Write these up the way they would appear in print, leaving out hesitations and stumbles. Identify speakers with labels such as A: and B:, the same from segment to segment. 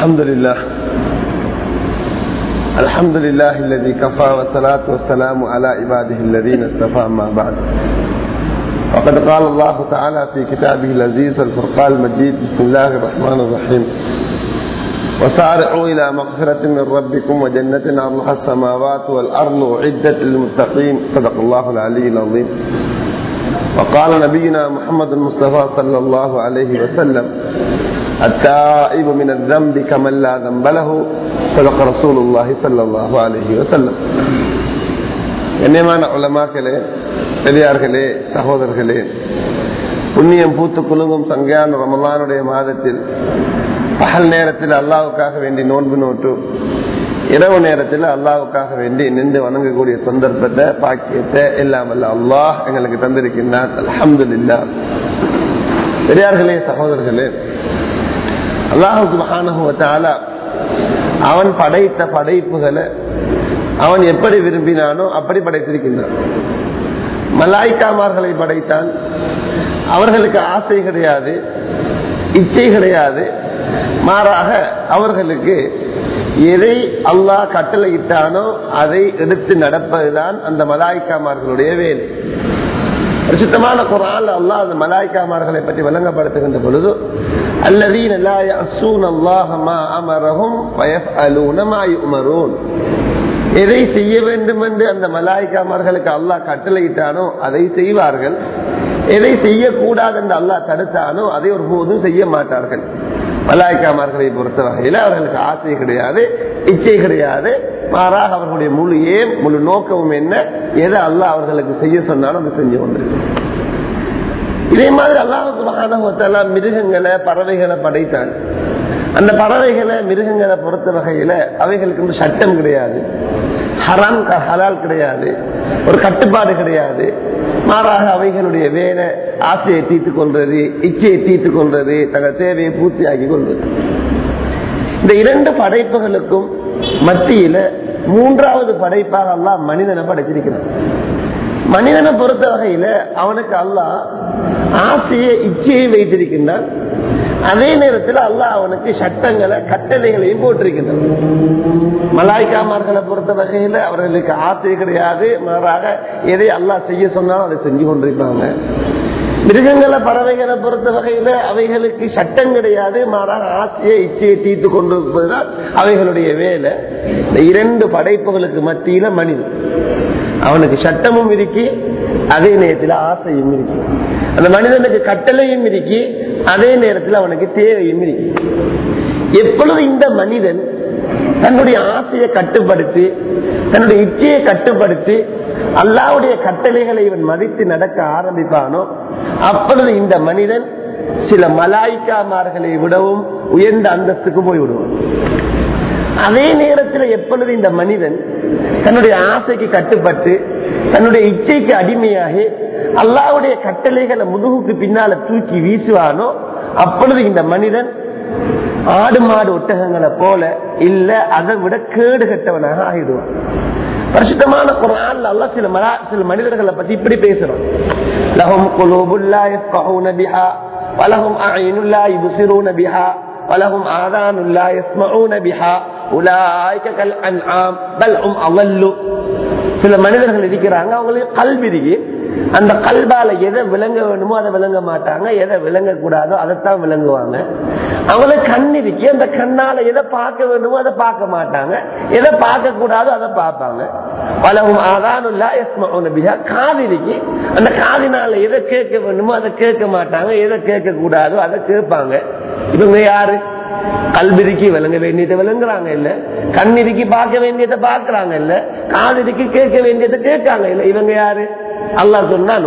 A: الحمد لله الذي كفى والصلاة والسلام على عباده الذين اصطفى أما بعد. وقد قال الله تعالى في كتابه العزيز الفرقان المجيد: بسم الله الرحمن الرحيم. وسارعوا إلى مغفرة من ربكم وجنة عرضها السماوات والأرض أعدت للمتقين. صدق الله العلي العظيم. وقال نبينا محمد المصطفى صلى الله عليه وسلم: التائب من الذنب كمن لا ذنب له. صدق رسول الله صلى الله عليه وسلم. கண்ணியமான உலமாக்களே, பெரியார்களே, சகோதரர்களே, புண்ணியம் பூத்து குலுங்கும் சங்கையான ரமலானுடைய மாதத்தில் பகல் நேரத்தில் அல்லாஹ்வுக்காக வேண்டி நோன்பு நோட்டு, இரவு நேரத்தில் அல்லாஹ்வுக்காக வேண்டி நின்று வணங்கக்கூடிய சந்தர்ப்பத்தை, பாக்கியத்தை எல்லாம் அல்ல அல்லாஹ் எங்களுக்கு தந்திருக்கின்றான். அல்ஹம்துலில்லாஹ். பெரியார்களே, சகோதரர்களே, அல்லாஹ் சுப்ஹானஹு வ தஆலா அவன் படைத்த படைப்புகளை அவன் எப்படி விரும்பினானோ அப்படி படைத்திருக்கின்றான். மலாய்க்காமார்களை படைத்தான். அவர்களுக்கு ஆசை கிடையாது, இச்சை கிடையாது. மாறாக அவர்களுக்கு எதை அல்லாஹ் கட்டளையிட்டானோ அதை எடுத்து நடப்பதுதான் அந்த மலாய்க்காமார்களுடைய வேலை. சுத்தமான குர்ஆன்ல அல்லாஹ் அந்த மலாய்க்காமார்களை பற்றி விளங்கப்படுத்துகின்ற பொழுது, அல்லதீன லா யஅஸூன அல்லாஹ மா அமரஹும் வயஃஅலூன மா யுமரூன். எதை செய்ய வேண்டும் என்று அந்த மலாய்க்காமார்களுக்கு அல்லாஹ் கட்டளையிட்டானோ அதை செய்வார்கள். எதை செய்யக்கூடாது என்று அல்லாஹ் தடுத்தானோ அதை ஒருபோதும் செய்ய மாட்டார்கள். மலாய்க்காமார்களை பொறுத்த வகையில் அவர்களுக்கு ஆசை கிடையாது, இச்சை கிடையாது. மாறாக அவர்களுடைய முழு நோக்கமும் என்ன? எதை அல்லாஹ் அவர்களுக்கு செய்ய சொன்னாலும் அதை செஞ்சு கொண்டு. இதே மாதிரி அல்லாஹ் சுப்ஹானஹு வ தஆலா மிருகங்களை, பறவைகளை படைத்தாங்க. அந்த பறவைகளை, மிருகங்களை பொறுத்த வகையில அவைகளுக்கு சட்டம் கிடையாது, ஹராம் ஹலால் கிடையாது, ஒரு கட்டுப்பாடு கிடையாது. மாறாக அவைகளுடைய வேலை ஆசையை தீர்த்து கொள்றது, இச்சையை தீர்த்து கொள்றது, தங்கள் தேவையை பூர்த்தியாக்கி கொள்வது. இந்த இரண்டு படைப்புகளுக்கும் மத்தியில மூன்றாவது படைப்பாக அல்லாஹ் மனிதனை படைச்சிருக்கிறான். மனிதனை பொறுத்த வகையில அவனுக்கு அல்லாஹ் ஆசையை, இச்சையை வைத்திருக்கின்றான். அதே நேரத்தில் அல்லாஹ் அவனுக்கு சட்டங்களை, கட்டளைகளையும் போட்டிருக்கின்றான். மலாய்க்காமார்களை பொறுத்த வகையில அவர்களுக்கு ஆசை கிடையாது. மாறாக எதை அல்லாஹ் செய்ய சொன்னாலும் அதை செஞ்சு கொண்டிருப்பாங்க. மிருகங்களை, பறவைகளை பொறுத்த வகையில அவைகளுக்கு சட்டம் கிடையாது. மாறாக ஆசையை, இச்சையை தீர்த்து கொண்டிருப்பதுதான் அவைகளுடைய வேலை. இந்த இரண்டு படைப்புகளுக்கு மத்தியில மனிதன், அவனுக்கு சட்டமும் இருக்கி, அதே நேரத்தில் ஆசையும் இருக்கு. அந்த மனிதனுக்கு கட்டளையும் இருக்கி, அதே நேரத்தில் அவனுக்கு தேவையும் இருக்கு. எப்பொழுது இந்த மனிதன் தன்னுடைய ஆசையை கட்டுப்படுத்தி, தன்னுடைய இச்சையை கட்டுப்படுத்தி அல்லாஹ்வுடைய கட்டளைகளை இவன் மதித்து நடக்க ஆரம்பிப்பானோ அப்பொழுது இந்த மனிதன் சில மலாய்க்காமார்களை விடவும் உயர்ந்த அந்தஸ்துக்கு போய்விடுவான். அதே நேரத்தில் எப்பொழுது இந்த மனிதன் தன்னுடைய ஆசைக்கு கட்டுப்பட்டு, தன்னுடைய இச்சைக்கு அடிமையாகி அல்லாஹ்வுடைய கட்டளைகளை முதுகுக்கு பின்னால தூக்கி வீசுவானோ அப்பொழுது இந்த மனிதன் ஆடு மாடு ஒட்டகங்களை போல இல்ல, அதை விட கேடு கட்டவனாக ஆகிடுவான். பரிசுத்தமான குர்ஆன்ல அல்லாஹ் சில மனிதர்களை பத்தி இப்படி பேசுறான்: லஹும் குலூபுல் லா யஃகஹூன பிஹா வலஹும் அய்னுல் லா யுப்சிரூன பிஹா வலஹும் ஆதானுல் லா யஸ்மஊன பிஹா உலாயிக கல் அன்ஆம் பல் ஹும் அலல்லு. சில மனிதர்கள் இருக்கிறாங்க, அவங்களுக்கு கல்வி இருக்கு. அந்த கல்பால எதை விளங்க வேணுமோ அதை விளங்க மாட்டாங்க, எதை விளங்க கூடாதோ அதைத்தான் விளங்குவாங்க. அவங்களுக்கு கண் இருக்கு, அந்த கண்ணால எதை பார்க்க வேணுமோ அதை பார்க்க மாட்டாங்க, எதை பார்க்க கூடாதோ அதை பார்ப்பாங்க. வலஹும் ஆதானுல் லா யஸ்மஊன பிஹா. காது இருக்கு, அந்த காதினால எதை கேட்க வேணுமோ அதை கேட்க மாட்டாங்க, எதை கேட்க கூடாதோ அதை கேட்பாங்க. இவங்க யாரு? கல்விக்கு விளங்க வேண்டியதை விளங்குறாங்க இல்ல, கண்ணிற்கு பார்க்க வேண்டியதை பார்க்கறாங்க இல்ல, காதிற்கு கேட்க வேண்டியதை கேட்காங்க இல்ல. இவங்க யாரு? அல்லாஹ் சொன்னான்,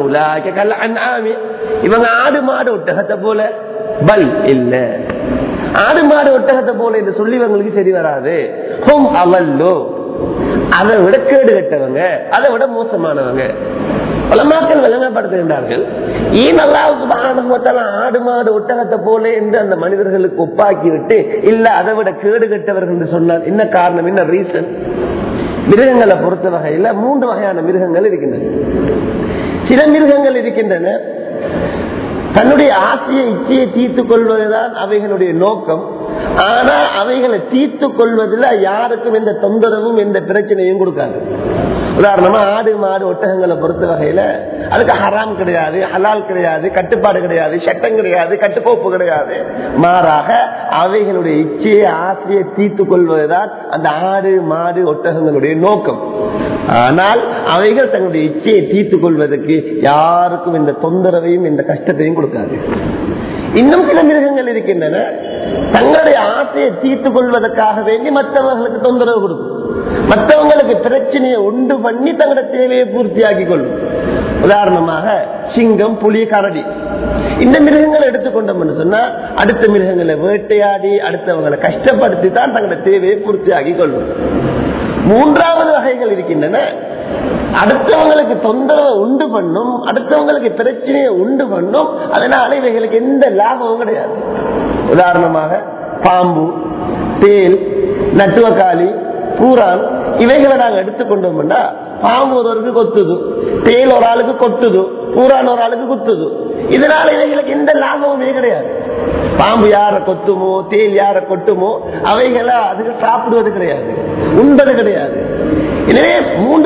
A: இவங்க ஆடு மாடு ஒட்டகத்தை போல. பல் இல்ல, ஆடு மாடு ஒட்டகத்தை போல என்று சொல்லி இவங்களுக்கு சரி வராது. ஹும் அவல்லோ, அதை விட கேடு கட்டவங்க, அதை விட மோசமானவங்க. உலமாக்கள் விளங்கப்படுத்துகின்றார்கள். ஏன் அல்லாஹ் சுப்ஹானஹு வ தஆலா ஆடு மாடு ஒட்டகத்தை போல என்று அந்த மனிதர்களுக்கு ஒப்பாக்கி விட்டு இல்ல அதை விட கேடு கட்டவர்கள் என்று சொன்னார்? என்ன காரணம், என்ன ரீசன்? மிருகங்களை பொறுத்த வகையில 3 வகையான மிருகங்கள் இருக்கின்றன. சில மிருகங்கள் இருக்கின்றன தன்னுடைய ஆசையை, இச்சையை தீர்த்துக் கொள்வதுதான் அவைகளுடைய நோக்கம். ஆனா அவைகளை தீர்த்து கொள்வதில் யாருக்கும் எந்த தொந்தரவும் எந்த பிரச்சனையும் கொடுக்காது. உதாரணமா ஆடு மாடு ஒட்டகங்களை பொறுத்த வகையில அதுக்கு ஹராம் கிடையாது, ஹலால் கிடையாது, கட்டுப்பாடு கிடையாது, சட்டம் கிடையாது, கட்டுக்கோப்பு கிடையாது. மாறாக அவைகளுடைய இச்சையை ஆசையை தீர்த்து கொள்வதுதான் அந்த ஆடு மாடு ஒட்டகங்களுடைய நோக்கம். ஆனால் அவைகள் தங்களுடைய இச்சையை தீர்த்து கொள்வதற்கு யாருக்கும் இந்த தொந்தரவையும் இந்த கஷ்டத்தையும் கொடுக்காது. இன்னும் சில மிருகங்கள் இருக்கின்றன, தங்களுடைய ஆசையை தீர்த்துக் கொள்வதற்காக வேண்டி மற்றவர்களுக்கு தொந்தரவு கொடுக்கும், மற்றவங்களுக்கு பிரச்சனையை உண்டு பண்ணி தங்களுடைய தேவையை பூர்த்தியாக்கி கொள்ளும். உதாரணமாக சிங்கம், புலி, கரடி இந்த மிருகங்களை எடுத்துக்கொண்டோம்னு சொன்னா அடுத்த மிருகங்களை வேட்டையாடி அடுத்தவங்களை கஷ்டப்படுத்தி தான் தங்களுடைய தேவையை பூர்த்தியாக்கி கொள்ளும். மூன்றாவது வகைகள் இருக்கின்றன, அடுத்தவங்களுக்கு தொந்தரவை உண்டு பண்ணும், அடுத்தவங்களுக்கு பிரச்சனையை உண்டு பண்ணும், அதனால இவைகளுக்கு எந்த லாபமும் கிடையாது. உதாரணமாக பாம்பு, தேல், நட்டுவக்காளி, பூரான் இவைகளை நாங்க எடுத்துக்கொண்டோம்னா பாம்பு ஒருவருக்கு கொத்துது, தேல் ஒரு ஆளுக்கு கொட்டுது, பூரான் ஒரு ஆளுக்கு குத்துது. இதனால இவைகளுக்கு எந்த லாபமுமே கிடையாது. பாம்பு யார கொத்துமோ தேல் யார கொட்டுமோ அவைகளை அதுக்கு சாப்பிடுவது கிடையாது, உண்பது கிடையாது. எனவே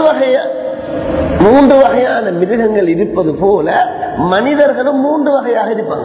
A: மூன்று வகையான மிருகங்கள் இருப்பது போல மனிதர்களும் மூன்று வகையாக இருப்பாங்க.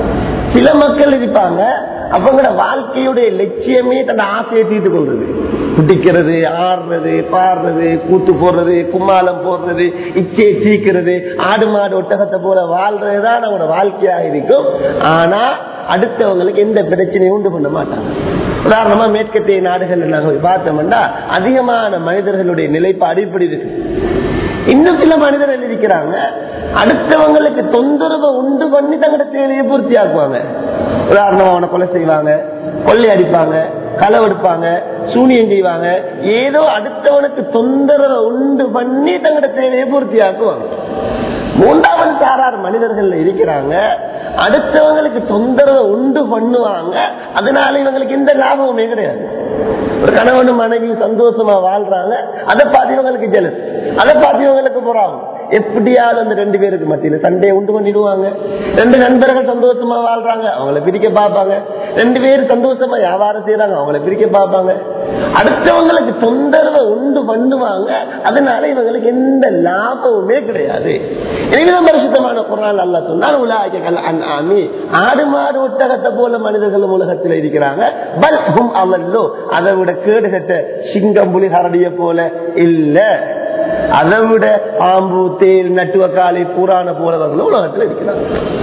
A: சில மக்கள் இருப்பாங்க, அவங்களோட வாழ்க்கையுடைய லட்சியமே தன் ஆசையை தீர்த்து கொள்றது, குட்டிக்கிறது, ஆடுறது, பாடுறது, கூத்து போடுறது, கும்மாளம் போடுறது, இச்சையை தீக்கிறது, ஆடு மாடு ஒட்டகத்தை போல வாழ்றதுதான் அவங்களோட வாழ்க்கையாக இருக்கும். ஆனா அடுத்தவங்களுக்கு எந்த பிரச்சனையும் உண்டு பண்ண மாட்டாங்க. உதாரணமா மேற்கத்திய நாடுகள் நாங்கள் பார்த்தோம்னா அதிகமான மனிதர்களுடைய நிலைப்பாடு இப்படி இருக்கு. இன்னும் சில மனிதர்கள் இருக்கிறாங்க, அடுத்தவங்களுக்கு தொந்தரவை உண்டு பண்ணி தங்களோட தேவையை பூர்த்தி ஆக்குவாங்க. உதாரணமா அவனை கொலை செய்வாங்க, கொள்ளை அடிப்பாங்க, களவெடுப்பாங்க, சூனியம் செய்வாங்க, ஏதோ அடுத்தவனுக்கு தொந்தரவை உண்டு பண்ணி தங்களோட தேவையை பூர்த்தி ஆக்குவாங்க. மூன்றாவது சாரார் மனிதர்கள் இருக்கிறாங்க, அடுத்தவங்களுக்கு தொந்தரவை உண்டு பண்ணுவாங்க, அதனால இவங்களுக்கு எந்த லாபமுமே கிடையாது. ஒரு கணவனும் மனைவியும் சந்தோஷமா வாழ்றாங்க, அதை பார்த்து இவங்களுக்கு ஜெலஸ், அதை பார்த்து இவங்களுக்கு பொறாமை. எப்படியாவது அந்த ரெண்டு பேருக்கு மத்தியில சண்டையை உண்டு பண்ணிடுவாங்க. ரெண்டு நண்பர்கள் சந்தோஷமா வாழ்றாங்க, அவங்களை பிரிக்க பார்ப்பாங்க. ரெண்டு பேரும் சந்தோஷமா வியாபாரம் செய்யறாங்க, அவங்களை பிரிக்க பார்ப்பாங்க. அடுத்தவங்களுக்கு தொந்தரவை உண்டு பண்ணுவாங்க, அதனால இவங்களுக்கு எந்த லாபமுமே கிடையாது. எனவே பரிசுத்தமான குர்ஆன்ல அல்லாஹ் சொன்னான், உலாயிகல் அன்ஆமி, ஆடு மாடு ஒட்டகத்தை போல மனிதர்கள் உலகத்தில் இருக்கிறாங்க. பல் ஹும் அவல்லோ, அதை விட கேடுகட்ட சிங்கம் புலி கரடியை போல இல்ல, அதை விட பாம்பு தேல் நட்டுவக்காளி பூரான போலவர்களும் உலகத்தில் இருக்கிறாங்க.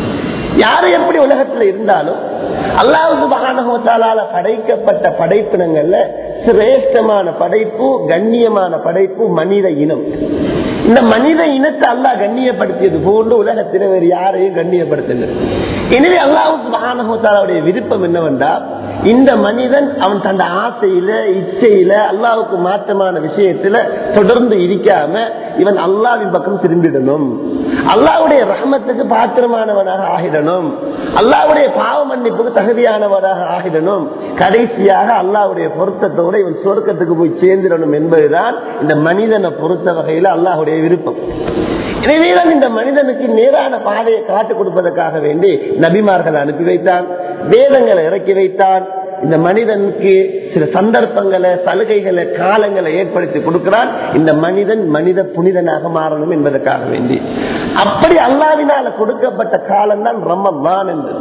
A: யாரு எப்படி உலகத்தில் இருந்தாலும் அல்லாஹ் சுப்ஹானஹு வ தஆலால படைக்கப்பட்ட படைப்பினங்கள்ல சிரேஷ்டமான படைப்பு, கண்ணியமான படைப்பு மனித இனம். இந்த மனித இனத்தை அல்லாஹ் கண்ணியப்படுத்தியது போன்று உலகத்தில் வேறு யாரையும் கண்ணியப்படுத்தல. எனவே அல்லாஹ் சுப்ஹானஹு வ தஆலாவுடைய விருப்பம் என்னவென்றால், இந்த மனிதன் அவன் தன் ஆசையில இச்சையில அல்லாஹ்வுக்கு மாற்றமான விஷயத்துல தொடர்ந்து இருக்காம இவன் அல்லாஹ்வின் பக்கம் திரும்பிடணும், அல்லாஹ்வுடைய ரஹ்மத்துக்கு பாத்திரமானவனாக ஆகிடணும், அல்லாஹ்வுடைய பாவ மன்னிப்புக்கு தகுதியானவனாக ஆகிடணும், கடைசியாக அல்லாஹ்வுடைய பொருத்தத்தோட இவன் சொர்க்கத்துக்கு போய் சேர்ந்திடணும் என்பதுதான் இந்த மனிதனை பொறுத்த வகையில அல்லாஹ்வுடைய விருப்பம். எனவேதான் இந்த மனிதனுக்கு நேரான பாதையை காட்டுக் கொடுப்பதற்காக வேண்டி நபிமார்கள் அனுப்பி வைத்தான், வேதங்களை இறக்கி வைத்தான். இந்த மனிதனுக்கு சில சந்தர்ப்பங்களை, சலுகைகளை, காலங்களை ஏற்படுத்தி கொடுக்கிறான், இந்த மனிதன் மனித புனிதனாக மாறணும் என்பதற்காக வேண்டி. அப்படி அல்லாஹ்வினால கொடுக்கப்பட்ட காலம் தான் ரமலான் என்பது.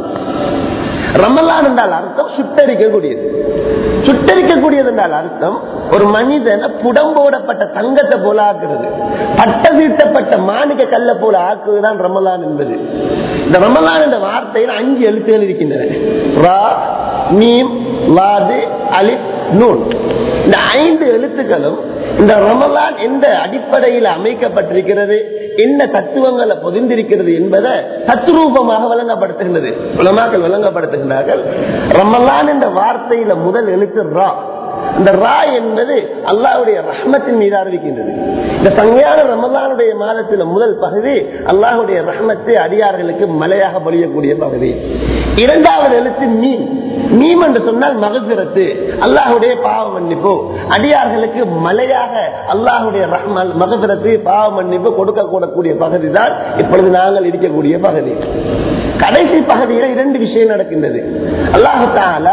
A: ரமலான் என்றால் அர்த்தம் சுட்டரிக்கக்கூடியது. சுட்டரிக்கக்கூடியது என்றால் அர்த்தம் ஒரு மனிதனை புடம்போடப்பட்ட தங்கத்தை போல ஆக்குறது, பட்ட வீட்டப்பட்ட மாணிக்க கல்ல போல ஆக்குவதுதான் ரமலான் என்பது. இந்த ரமலான் என்ற வார்த்தையில் 5 எழுத்துகள் இருக்கின்றன. ரா, மீம், வாது, அலிப், நூன். இந்த 5 எழுத்துக்களும் இந்த ரமலான் எந்த அடிப்படையில் அமைக்கப்பட்டிருக்கிறது, என்ன தத்துவங்களை பொதிந்திருக்கிறது என்பதை தத்துரூபமாக வழங்கப்படுத்துகின்றது. உலமாக்கள் வழங்கப்படுத்துகின்றார்கள். ரமலான் என்ற வார்த்தையில முதல் எழுத்து ரா. இந்த ரா என்பது அல்லாஹ்வுடைய ரஹ்மத்தின் மீது அறிவிக்கின்றது. இந்த சங்கையான ரமலானுடைய மாதத்தில் முதல் பகுதி அல்லாஹ்வுடைய ரஹ்மத்தை அடியார்களுக்கு மலையாக பொழியக்கூடிய பகுதி. இரண்டாவது எழுத்து மீம். மீம் என்று சொன்னால் மகஃபிரத்து, அல்லாஹ்வுடைய பாவ மன்னிப்பு. அடியார்களுக்கு மலையாக அல்லாஹ்வுடைய ரஹ்மத், மகஃபிரத்து, பாவ மன்னிப்பு கொடுக்கக்கூடிய பகுதி தான் இப்பொழுது நாங்கள் இருக்கக்கூடிய பகுதி. கடைசி பகுதியில் 2 விஷயம் நடக்கின்றது. அல்லாஹ் தஆலா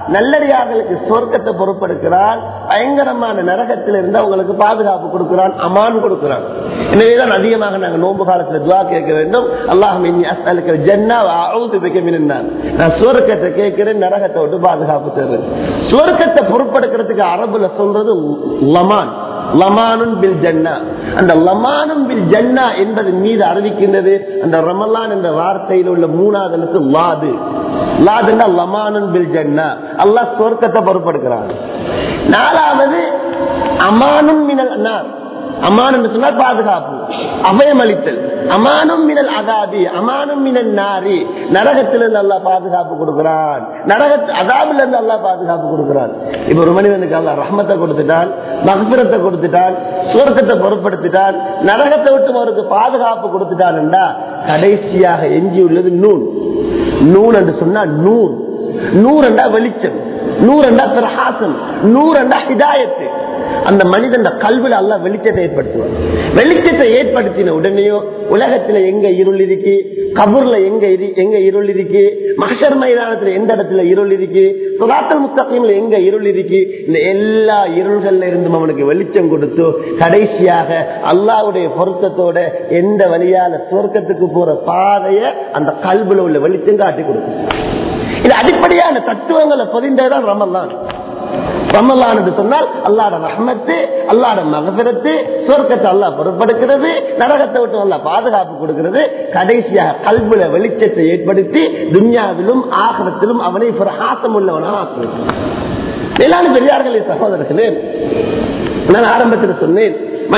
A: நல்லடியார்களுக்கு சொர்க்கத்தை பொறுப்பெடுக்கிறான், பயங்கரமான நரகத்தில் இருந்து அவங்களுக்கு பாதுகாப்பு கொடுக்கிறான், அமான் கொடுக்கிறான். எனவேதான் அதிகமாக நாங்கள் நோன்பு காலத்தில் துஆ கேட்க வேண்டும். அல்லாஹும்ம இன்னி அஸ்அலுக ஜன்னா வ அஊது பிக மினன் நார். நான் சொர்க்கத்தை கேட்கிறேன், நரகத்தை விட்டு பாதுகாப்பு தேடுறேன். சொர்க்கத்தை பொறுப்பெடுக்கிறதுக்கு அரபுல சொல்றது லமான், லமானுன் பில் ஜன்னா. அந்த லமானுன் பில் ஜன்னா என்பது மீது அறிவிக்கின்றது அந்த ரமலான் என்ற வார்த்தையில் உள்ள மூணாவது எழுத்து லாது. லாதுன்னா லமானுன் பில் ஜன்னா, அல்லாஹ் சொர்க்கத்தை பொறுப்பெடுக்கிறான். நாலாவது அமானுன் மினல் நார். அமான் என்று சொன்னால் பாதுகாப்பு, அபயமளித்தல். அமானும் மினல் அதாபி, அமானும் மினல் நாரி, நரகத்திலிருந்து அல்லாஹ் பாதுகாப்பு கொடுக்கிறான், அதாபில இருந்து அல்லாஹ் பாதுகாப்பு கொடுக்கிறான். இப்ப ஒரு மனிதனுக்கு அல்லாஹ் ரஹ்மத்தை கொடுத்துட்டான், மக்ஃபிரத்தை கொடுத்துட்டான், சுவர்க்கத்தை பொறுப்படுத்திட்டான், நரகத்தை விட்டு அவருக்கு பாதுகாப்பு கொடுத்துட்டான் என்றா கடைசியாக எஞ்சி உள்ளது நூன். நூன் என்று சொன்னா நூர். நூறு என்றா வெளிச்சம், நூறு என்றா பிரகாசம், நூறு என்றா ஹிதாயத்து. அந்த மனிதன் கல்வில அல்லாஹ் வெளிச்சத்தை ஏற்படுத்துவார். வெளிச்சத்தை ஏற்படுத்தின உடனேயோ உலகத்துல எங்க இருள் இருக்கு, கபூர்ல எங்க இருள் இருக்கு, மஹ்ஷர் மைதானத்துல எந்த இடத்துல இருள் இருக்கு, சிராத்துல் முஸ்தகீம்ல எங்க இருள் இருக்கு, இந்த எல்லா இருள்கள்ல இருந்தும் அவனுக்கு வெளிச்சம் கொடுத்து கடைசியாக அல்லாஹ்வுடைய பொருத்தத்தோட எந்த வழியால சொர்க்கத்துக்கு போற பாதைய அந்த கல்வில உள்ள வெளிச்சம் காட்டி கொடுக்கும். இது அடிப்படையான தத்துவங்களை பதிந்ததான் ரமலான். ரமலான் என்று சொன்னால் அல்லாஹ்வுடைய ரஹ்மத்து, அல்லாஹ்வுடைய மக்ஃபிரத்து, சொர்க்கத்தை அல்லாஹ் பொறுப்பெடுக்கிறது, நரகத்தை விட்டு அல்லாஹ் பாதுகாப்பு கொடுக்கிறது. கடைசியாக கல்வில வெளிச்சத்தை ஏற்படுத்தி துன்யாவிலும் ஆகிரத்திலும் அவனை பிரகாசம் உள்ளவனாக ஆக்குகிறது. மேலான பெரியார்களே, சகோதரர்களே, நான் ஆரம்பத்தில் சொன்னேன்,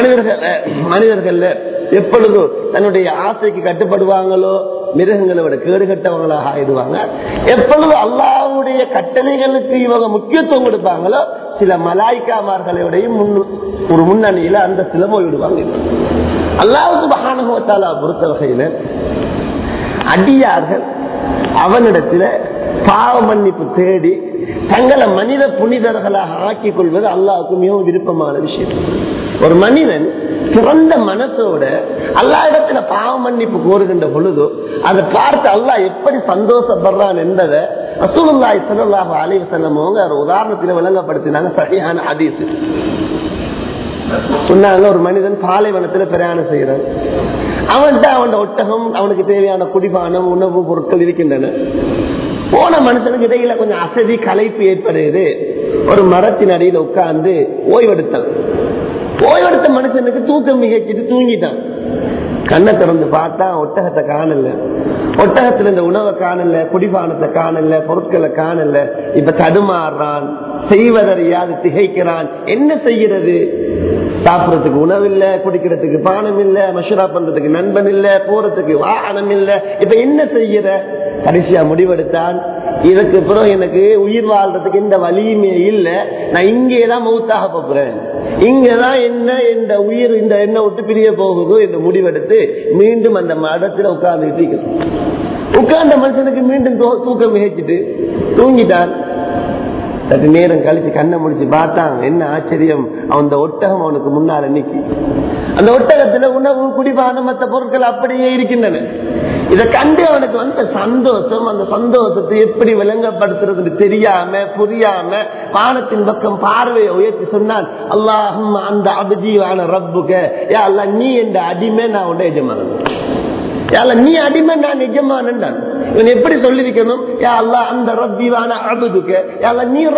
A: மனிதர்கள் எப்பொழுது தன்னுடைய ஆசைக்கு கட்டுப்படுவாங்களோ மிருகங்களை விட கேடுகட்டவங்களாக ஆயிடுவாங்க. எப்பொழுது அல்லாஹ்வுடைய கட்டளைகளுக்கு இவங்க முக்கியத்துவம் கொடுப்பாங்களோ சில மலாய்க்காமார்களையும் ஒரு முன்னணியில அந்த சில போய்விடுவாங்க. அல்லாஹ் சுப்ஹானஹு வ தஆலா பொறுத்த வகையில அடியார்கள் அவனிடத்துல பாவ மன்னிப்பு தேடி தங்களை மனித புனிதர்களாக ஆக்கிக் கொள்வது அல்லாஹ்வுக்கு மிகவும் விருப்பமான விஷயம். ஒரு மனிதன் சிறந்த மனசோட அல்லாஹ் இடத்துல பாவ மன்னிப்பு கோருகின்ற பொழுது அதை பார்த்து அல்லாஹ் எப்படி சந்தோஷப்படுறான் என்பதை ரசூலுல்லாஹி ஸல்லல்லாஹு அலைஹி வஸல்லம் அவங்க ஒரு உதாரணத்தில் விளங்கப்படுத்தினாங்க. சஹீஹான ஹதீஸ் சொன்னாங்க, ஒரு மனிதன் பாலைவனத்துல பிரயாணம் செய்யறான். அவன் ஒட்டகம், அவனுக்கு தேவையான குடிபானம், உணவு பொருட்கள் இருக்கின்றன. போன மனுஷனுக்கு இடையில கொஞ்சம் அசதி களைப்பு ஏற்படுது. ஒரு மரத்தின் அடியில் உட்கார்ந்து ஓய்வெடுத்தான். ஓய்வெடுத்த மனுஷனுக்கு தூக்கம் மிகச்சிட்டு தூங்கிட்டான். கண்ணை திறந்து பார்த்தா ஒட்டகத்தை காணல, ஒட்டகத்துல இந்த உணவை காணல, குடிபானத்தை காணல, பொருட்களை காணல. இப்ப தடுமாறுறான், செய்வதறியாது திகைக்கிறான். என்ன செய்கிறது? சாப்பிடறதுக்கு உணவு இல்ல, குடிக்கிறதுக்கு பானம் இல்ல, மஷூரா பண்றதுக்கு நண்பன் இல்ல, போறதுக்கு வாகனம் இல்ல. இப்ப என்ன செய்யற? கடைசியா முடிவெடுத்தான், இதுக்கு பிறகு எனக்கு உயிர் வாழ்றதுக்கு எந்த வழியுமே இல்ல, நான் இங்கேதான் மௌத்தாக போறேன், இங்கதான் என்ன இந்த உயிர் இந்த எண்ணெய் விட்டு பிரிய போகுதோ என்று முடிவெடுத்து மீண்டும் அந்த மடத்துல உட்கார்ந்து உட்கார்ந்த மனுஷனுக்கு மீண்டும் தூக்கம் மிகைச்சிட்டு தூங்கிட்டான். சற்று நேரம் கழிச்சு கண்ணை முடிச்சு பார்த்தான். என்ன ஆச்சரியம், அந்த ஒட்டகம் அவனுக்கு முன்னால நிக்கி, அந்த ஒட்டகத்துல உணவு குடிபானம் மற்ற பொருட்கள் அப்படியே இருக்கின்றன. இதை கண்டு அவனுக்கு வந்த சந்தோஷம், அந்த சந்தோஷத்தை எப்படி விளங்கப்படுத்துறது தெரியாம புரியாம வானத்தின் பக்கம் பார்வையை உயர்த்தி சொன்னான், அல்லாஹும்ம அந்த அபிஜீவான ரப்புக, யா அல்லாஹ் நீ என்ற அடிமை, நான் உடைய எஜமானன். நீ அடிமை, நான் எஜமானன். இவன் எப்படி சொல்லிருக்கணும்? யா அல்லாஹ் அந்த ரப்பிவான அபுதுக, யா அல்லாஹ் நீ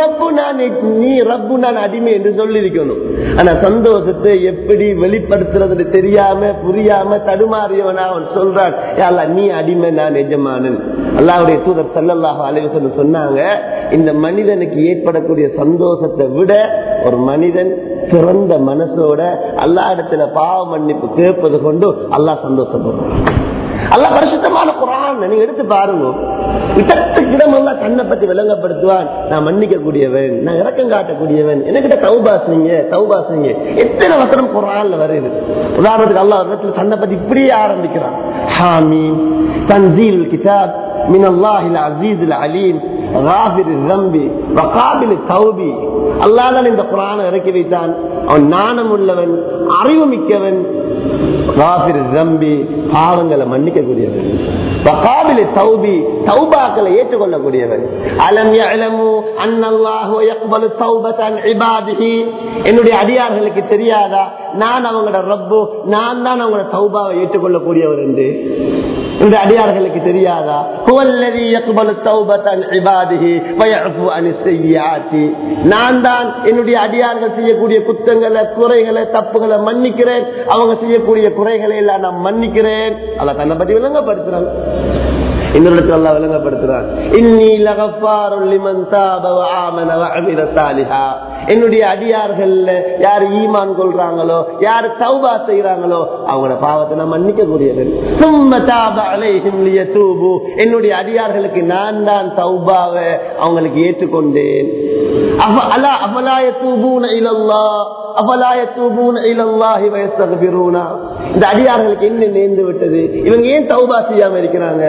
A: ரப்பு நான் அடிமை என்று சொல்லிருக்கணும். ஆனா சந்தோஷத்தை எப்படி வெளிப்படுத்துறது தெரியாம புரியாம தடுமாறியவனா அவன் சொல்றான், யா அல்லாஹ் நீ அடிமை, நான் எஜமானன். அல்லாஹ்வுடைய தூதர் ஸல்லல்லாஹு அலைஹி வஸல்லம் சொன்னாங்க, இந்த மனிதனுக்கு ஏற்படக்கூடிய சந்தோஷத்தை விட ஒரு மனிதன் சிறந்த மனசோட அல்லாஹ் இடத்துல பாவ மன்னிப்பு கேட்பது கொண்டு அல்லாஹ் சந்தோஷப்படுறான். அல்லாஹ் பரிசுத்தமான குர்ஆன் நீங்க எடுத்து பாருங்க, இடமெல்லாம் தன்னை பத்தி விளங்கப்படுத்துவான். நான் மன்னிக்க கூடியவன், நான் இரக்கம் காட்டக்கூடியவன், என்கிட்ட தௌபா செய்யுங்க. எத்தனை வசனம் குர்ஆன்ல வருது. உதாரணத்துக்கு அல்லாஹ் இடத்துல தன்னை பத்தி இப்படியே ஆரம்பிக்கிறான், ஹாமீம் தன்சீலுல் கிதாப் மினல்லாஹில் அஸீஸில் அலீம் காஃபிரில் ஸம்பி வகாபிலித் தௌபி. அல்லாஹ் தான் இந்த குர்ஆனை இறக்கி வைத்தான். அவன் ஞானம் உள்ளவன், அறிவு மிக்கவன், பாவங்களை மன்னிக்கக்கூடியவர், ஏற்றுக்கொள்ளக்கூடியவர். என்னுடைய அடியார்களுக்கு தெரியாதா நான் அவங்களோட ரப்பு, நான் தான் அவங்களோட தௌபாவை ஏற்றுக்கொள்ளக்கூடியவர் என்று இந்த அடியார்களுக்கு தெரியாதா? நான் தான் என்னுடைய அடியார்கள் செய்யக்கூடிய குற்றங்களை, குறைகளை, தப்புகளை மன்னிக்கிறேன். அவங்க செய்யக்கூடிய குறைகளை எல்லாம் நான் மன்னிக்கிறேன். அல்லாஹ் தன்னை பத்தி விளங்கப்படுத்துறான். இன்னொரு அல்லாஹ் விளங்கப்படுத்துறான், என்னுடைய அடியார்கள் யாரு ஈமான் கொள்றாங்களோ, யாரு தௌபா செய்யறாங்களோ அவங்களோட பாவத்தை நான் மன்னிக்க கூடியவன். என்னுடைய அடியார்களுக்கு நான் தான் தௌபாவை அவங்களுக்கு ஏற்றுக்கொண்டேன். இந்த அடியார்களுக்கு என்ன நேர்ந்து விட்டது? இவங்க ஏன் தௌபா செய்யாம இருக்கிறாங்க?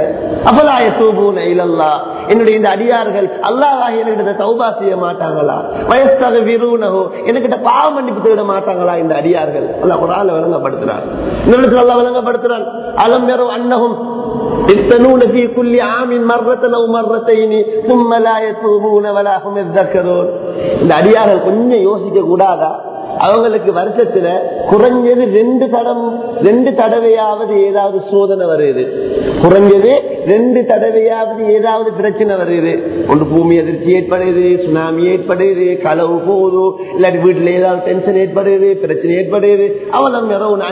A: என்னுடைய இந்த அடியார்கள் அல்லாஹ் என்கிட்ட தௌபா செய்ய மாட்டாங்களா? என்கிட்ட பாவ மன்னிப்பு தேட மாட்டாங்களா இந்த அடியார்கள்? அல்லாஹ் குர்ஆன்ல விளங்கப்படுத்துறான். அல்லாஹ் விளங்கப்படுத்துறான், அலம் யரவு அன்னஹும் يفتنون في كل عام مرة أو مرتين ثم لا يتوبون ولا هم يذكرون. இந்த அடியார்கள் கொஞ்சம் யோசிக்க கூடாதா? அவங்களுக்கு வருஷத்துல குறைஞ்சது 2 தடவையாவது ஏதாவது சோதனை வருது, குறைஞ்சது 2 தடவையாவது ஏதாவது பிரச்சனை வருது. ஒன்று பூமி அதிர்ச்சி ஏற்படுது, சுனாமி ஏற்படுது, களவு போகுது, இல்லாட்டி வீட்டுல ஏதாவது டென்ஷன் ஏற்படுது, பிரச்சனை ஏற்படுது. அவலம்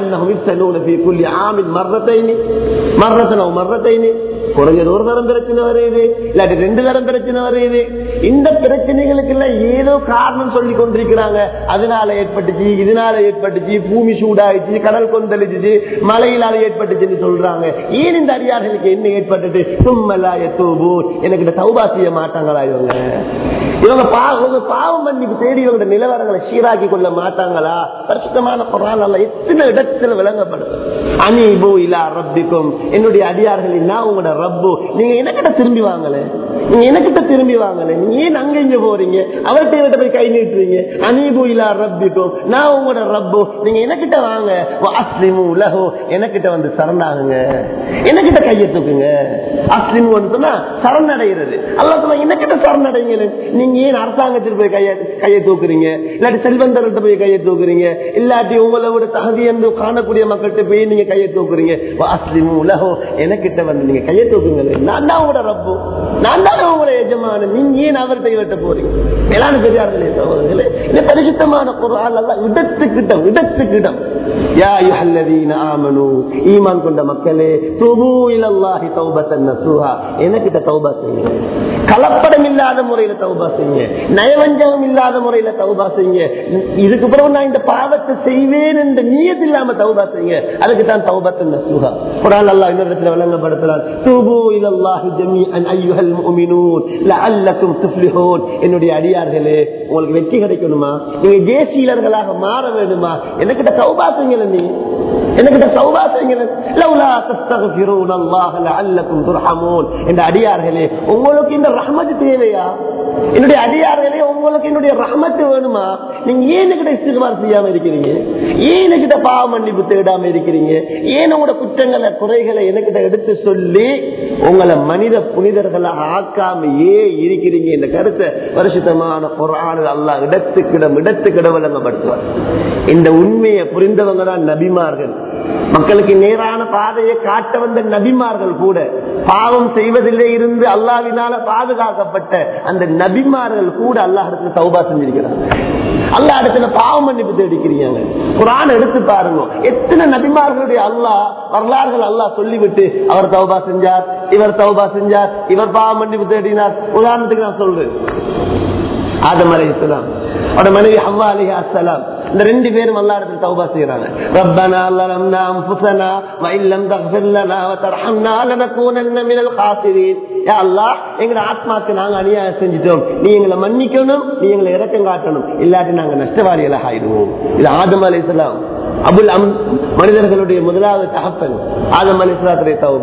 A: மர்றத்தைனி குறைஞ்சது ஒரு தரம் பிரச்சனை வருது, இல்லாட்டி 2 தரம் பிரச்சனை வருது. இந்த பிரச்சனைகளுக்கு எல்லாம் ஏதோ காரணம் சொல்லி கொண்டிருக்கிறாங்க. அதனால ஏற்பட்டுச்சு, இதனால ஏற்பட்டுச்சு, பூமி சூடாயிடுச்சு, கடல் கொந்தளிச்சு, மழையிலால ஏற்பட்டுச்சுன்னு சொல்றாங்க. ஏன் இந்த அடியார்களுக்கு என்ன ஏற்பட்டுட்டு எனக்கு தௌபா செய்ய மாட்டாங்களா? இவங்க பாவம் மன்னிப்பு தேடி இவங்க நிலவரங்களை சீராக்கி கொள்ள மாட்டாங்களா? பரிசுத்தமான குர்ஆன் அல்லாஹ் எத்தனை இடத்துல விளங்கப்படுது. அனீபு இலா ரப்பிக்கும், என்னுடைய அடியார்கள் நான் உங்களோட ரப்பு, நீங்க எனக்கிட்ட திரும்பி வாங்கல, நீங்க எனக்கிட்ட திரும்பி வாங்கல, நீங்க ஏன் அங்க இங்க போறீங்க, அவர்கிட்ட போய் கை நீட்டுறீங்க? அனீபு இலா ரப்பிக்கும், நான் உங்களோட ரப்பு, நீங்க எனக்கிட்ட வாங்க. அஸ்லிமு லஹு, எனக்கிட்ட வந்து சரணாகுங்க, எனக்கிட்ட கையை தூக்குங்க. அஸ்லிமு சொன்னா சரணடைகிறது. அல்லாஹ் சொல்ல எனக்கிட்ட சரணடைங்க. நீங்க ஏன் அரசாங்கத்தில் போய் கையை தூக்குறீங்க, இல்லாட்டி செல்வந்தர்கிட்ட போய் கையை தூக்குறீங்க, இல்லாட்டி உங்களை விட தகுதி என்று காணக்கூடிய மக்கள்கிட்ட போய் நீங்க கையை தூக்குறீங்க? அஸ்லிமு லஹு, எனக்கிட்ட வந்து நீங்க கையை தூக்குங்க. நான் தான் உங்களோட ரப்பு, நான் தான் உங்களோட எஜமான, நீங்க ஏன் அவர்கிட்ட வெட்ட போறீங்க? மேலான பெரியார்களே சகோதரர்களே, இந்த பரிசுத்தமான குர்ஆன் அல்லாஹ் இடத்துக்கிடம் யா அய்யுஹல்லதீன ஆமனூ, ஈமான் கொண்ட மக்களே, தூபு இலல்லாஹி தௌபத்தன் நஸூஹா, எனக்கிட்ட தௌபா செய்யுங்க. கலப்படம் இல்லாத முறையில தௌபா செய்யுங்க, நயவஞ்சகம் இல்லாத முறையில தௌபா செய்யுங்க. இதுக்கு பிறகு நான் இந்த பாவத்தை செய்வேன் என்ற நியத் இல்லாம தௌபா செய்யுங்க. அதுக்கு தான் தௌபத்தன் நஸூஹா. குர்ஆன் அல்லாஹ் இன்னொரு இடத்துல விளங்கப்படுத்துறான், தூபு இலல்லாஹி ஜமீஅன் அய்யுஹல் முஃமினூன் லஅல்லக்கும் துஃப்லிஹூன். என்னுடைய அடியார்களே, உங்களுக்கு வெற்றி கிடைக்கணுமா, நீங்க ஜெயசீலர்களாக மாற வேண்டுமா, எனக்கிட்ட தௌபா செய்யுங்க. நீ எனக்கிட்ட தௌபா செய்யுங்க. லவ்லா தஸ்தக்ஃபிரூனல்லாஹ லஅல்லக்கும் துர்ஹமூன். இந்த அடியார்களே, உங்களுக்கு இந்த ரஹ்மத் தேவையா? என்னுடைய அடியார்களே, உங்களுக்கு என்னுடைய ரஹ்மத் வேணுமா? நீங்க ஏன் என்கிட்ட இஸ்திக்பார் செய்யாம இருக்கிறீங்க? ஏன் என்கிட்ட பாவ மன்னிப்பு தேடாம இருக்கிறீங்க? ஏன் உங்களோட குற்றங்களை, குறைகளை எனக்கிட்ட எடுத்து சொல்லி உங்களை மனித புனிதர்களாக ஆக்காம ஏன் இருக்கிறீங்க? இந்த கருத்தை பரிசுத்தமான குர்ஆனில் அல்லாஹ் இடத்துக்கிடம் விளங்கப்படுத்துவார். இந்த உண்மையை புரிந்தவங்க தான் நபிமார்கள். மக்களுக்கு நேரான பாதையை காட்ட வந்த நபிமார்கள் கூட பாவம் செய்வதிலே இருந்து அல்லாஹ்வினால பாதுகாக்கப்பட்ட அந்த நபிமார்கள் கூட அல்லாஹ் இடத்துல தௌபா செஞ்சிருக்கிறாங்க. அல்லாஹ் இடத்துல பாவம் மன்னிப்பு தேடிக்கிறீங்க. குர்ஆன் எடுத்து பாருங்க, எத்தனை நபிமார்களுடைய அல்லாஹ் வரலாறுகள் அல்லாஹ் சொல்லிவிட்டு அவர் தௌபா செஞ்சார், இவர் தௌபா செஞ்சார், இவர் பாவம் மன்னிப்பு தேடினார். உதாரணத்துக்கு நான் சொல்றேன், ஆதம் அலைஹிஸ்ஸலாம், அவருடைய மனைவி ஹவ்வா அலைஹிஸ்ஸலாம், இந்த 2 பேரும் அல்லாஹ் இடத்துல தௌபா செய்றாங்க. ரப்பனா லம்னா அன்ஃபுஸனா வ இல்லம் தக்ஃபிர் லனா வ தர்ஹம்னா லனகூனன்ன மினல் காசிரீன். யா அல்லாஹ், எங்க ஆத்மாக்கு நாங்க அநியாயம் செஞ்சிட்டோம், நீ எங்களை மன்னிக்கணும், நீ எங்களை இரக்கம் காட்டணும், இல்லாட்டி நாங்க நஷ்டவாளிகளாக ஆயிடுவோம். இது ஆதம் அலைஹிஸ்ஸலாம், அபுல் மனிதர்களுடைய முதலாவது தகப்பன் ஆதம் அலைஹிஸ்ஸலாத்துடைய தௌபா.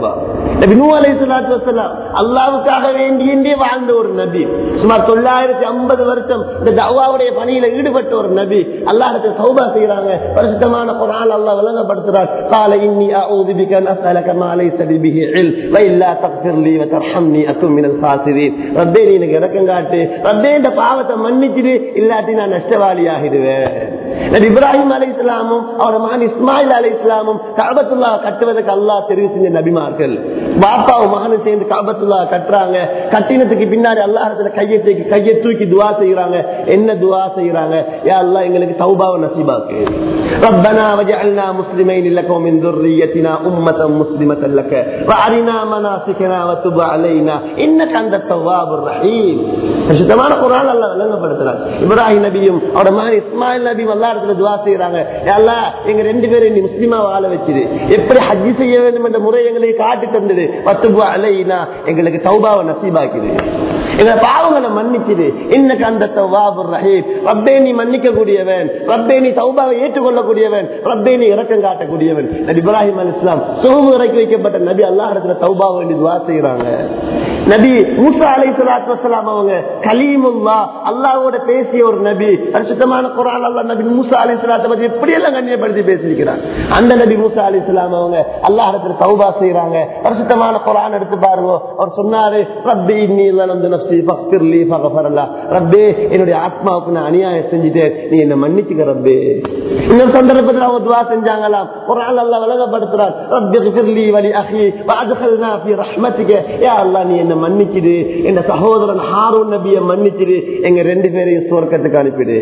A: நபி நூஹ் அலைஹிஸ்ஸலாத்து வஸ்ஸலாம் அல்லாஹ்வுக்காக வேண்டியே வாழ்ந்த ஒரு நபி. சுமார் 950 வருஷம் இந்த தஅவாவுடைய பணியில ஈடுபட்ட ஒரு நபி. அல்லாஹ்வுக்கு தௌபா செய்றாங்க. பரிசுத்தமான குர்ஆன் அல்லாஹ் விளங்கப்படுத்துறார். قال اني اعوذ بك ان اسالك ما ليس لي به علم والا تغفر لي وترحمني اكن من الخاسرين. ரப்பே நீ எனக்கு இரக்கம் காட்டு, ரப்பே இந்த பாவத்தை மன்னிச்சிடு, இல்லாட்டி நான் நஷ்டவாளி ஆகிடுவேன். நபி இப்ராஹிம் அலைஹிஸ்ஸலாமும் அவருடைய மகன் இஸ்மாயில் அலைஹிஸ்ஸலாமும் கஅபத்துல்லாஹ் கட்டுவதற்கு அல்லாஹ் தெரிவு செஞ்ச நபிமார்கள். பாப்பாவும் மகனும் சேர்ந்து கஅபத்துல்லாஹ் கட்டுறாங்க. கட்டினத்துக்கு பின்னாடி அல்லாஹ்விடத்துல கையை தூக்கி துஆ செய்யறாங்க. என்ன துஆ செய்யறாங்க? யா அல்லாஹ் எங்களுக்கு தௌபாவை நசீபாக்கு. ரப்பனா வஜஅல்னா முஸ்லிமைன் லக வ மின் ذُرِّيَّتِنَا உம்மத முஸ்லிமத்தன் லக வ அரினா மனாசிகனா வ துப் அலைனா இன்னக அன்தத் தவ்வாபுர் ரஹீம். பரிசுத்தமான குர்ஆன் அல்லாஹ் விளங்கப்படுத்துறார். இப்ராஹிம் நபியும் அவருடைய மகன் இஸ்மாயில் நபியும் அல்லாஹ்விடத்துல துஆ செய்யறாங்க. யா அல்லாஹ் எங்க ரெண்டு பேரும் நீ முஸ்லிமா வாழ வச்சிரு, எப்படி ஹஜ் செய்ய வேண்டும் என்ற முறை எங்களுக்கு காட்டி தந்துடு, வ துப் அலைனா எங்களுக்கு தௌபாவை நசீபாக்கிடு, எங்க பாவங்களை மன்னிச்சிடு, இன்னக அன்தத் தவ்வாபுர் ரஹீம். ரப்பே நீ மன்னிக்க கூடியவன், ரப்பே நீ தௌபாவை ஏற்றுக்கொள்ளக்கூடியவன், ரப்பே நீ இரக்கம் காட்டக்கூடியவன். நபி இப்ராஹிம் அலைஹிஸ்ஸலாம் சுகம் இறக்கி வைக்கப்பட்ட நபி அல்லாஹ்விடத்துல தௌபா வேண்டி துஆ செய்றாங்க. நபி மூசா அலைஹிஸ்ஸலாத்து வஸ்ஸலாம் அவங்க கலீமுல்லாஹ் அல்லாஹ்வோட பேசிய ஒரு நபி. பரிசுத்தமான குர்ஆன் அல்லாஹ் நபி மூசா அலைஹிஸ்ஸலாத்தை பத்தி எப்படி எல்லாம் கண்ணியப்படுத்தி பேசியிருக்கிறார். அந்த நபி மூசா அலைஹிஸ்ஸலாம் அவங்க அல்லாஹ்விடத்துல தௌபா செய்றாங்க. பரிசுத்தமான குர்ஆன் எடுத்து பாருங்க. அவர் சொன்னாரு, ரப்பி இன்னி ஸலம்து நஃப்ஸி ஃபக்ஃபிர் லீ ஃபக்ஃபர் லஹ். ரப்பே என்னுடைய ஆத்மாவுக்கு நான் அநியாயம் செஞ்சிட்டேன், நீ என்ன மன்னிச்சுக்க ரப்பே. இன்னொரு சந்தர்ப்பத்தில் அவங்க துஆ செஞ்சாங்களாம். குர்ஆன் அல்லாஹ் விளங்கப்படுத்துறார், ரப்பி ஃபிர் லீ வ லி அஹி வ அத்கில்னா ஃபீ ரஹ்மத்திக. யா அல்லாஹ் நீ என்ன மன்னிச்சிடு, என் சகோதரன் ஹாரூன் நபியை மன்னிச்சிடு, எங்க ரெண்டு பேரையும் சுவர்க்கத்துக்கு அனுப்பிடு.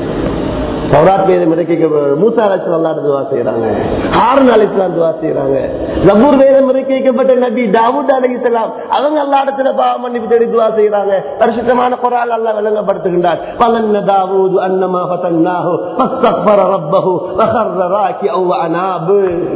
A: தௌராத் வேதம் மூசா அலைஹிஸ்ஸலாம் அல்லாஹ்விட துஆ செய்றாங்க. ஹாரூன் அலைஹிஸ்ஸலாம் துஆ செய்றாங்க. ஜபூர் வேதம் இறக்கப்பட்ட நபி தாவூத் அலைஹிஸ்ஸலாம் அவங்க அல்லாஹ்விடத்துல பாவ மன்னிப்பு தேடி துஆ செய்றாங்க. பரிசுத்தமான குர்ஆன் அல்லாஹ் விளங்கப்படுத்துகின்றார். வலன்ன தாவூத் அன்னமா ஃபதன்னாஹு ஃபஸ்தக்பர ரப்பஹு வஹர்ர ராக்கிஅன் வஅனாப்.